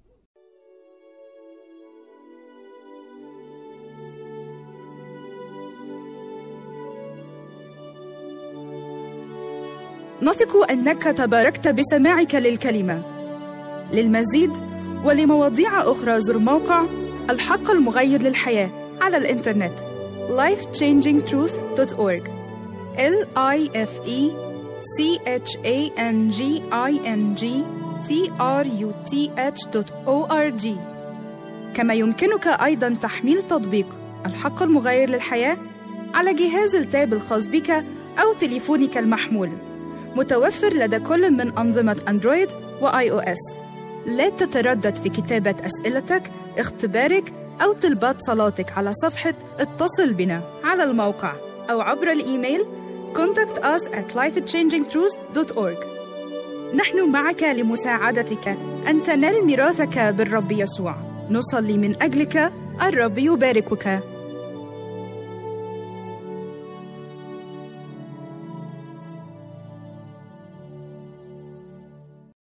نثق انك تباركت بسماعك للكلمه. للمزيد ولمواضيع اخرى زر موقع الحق المغير للحياه على الانترنت life changing truth dot org. L I F E C H A N G I N G T R U T H dot org. كما يمكنك أيضا تحميل تطبيق الحق المغير للحياة على جهاز التاب الخاص بك أو تليفونك المحمول، متوفر لدى كل من أنظمة أندرويد وآي أو إس. لا تتردد في كتابة أسئلتك، اختبارك أو طلبات صلاتك على صفحة اتصل بنا على الموقع أو عبر الإيميل contact us at life changing truth dot org. نحن معك لمساعدتك أن تنال ميراثك بالرب يسوع. نصلي من أجلك. الرب يباركك.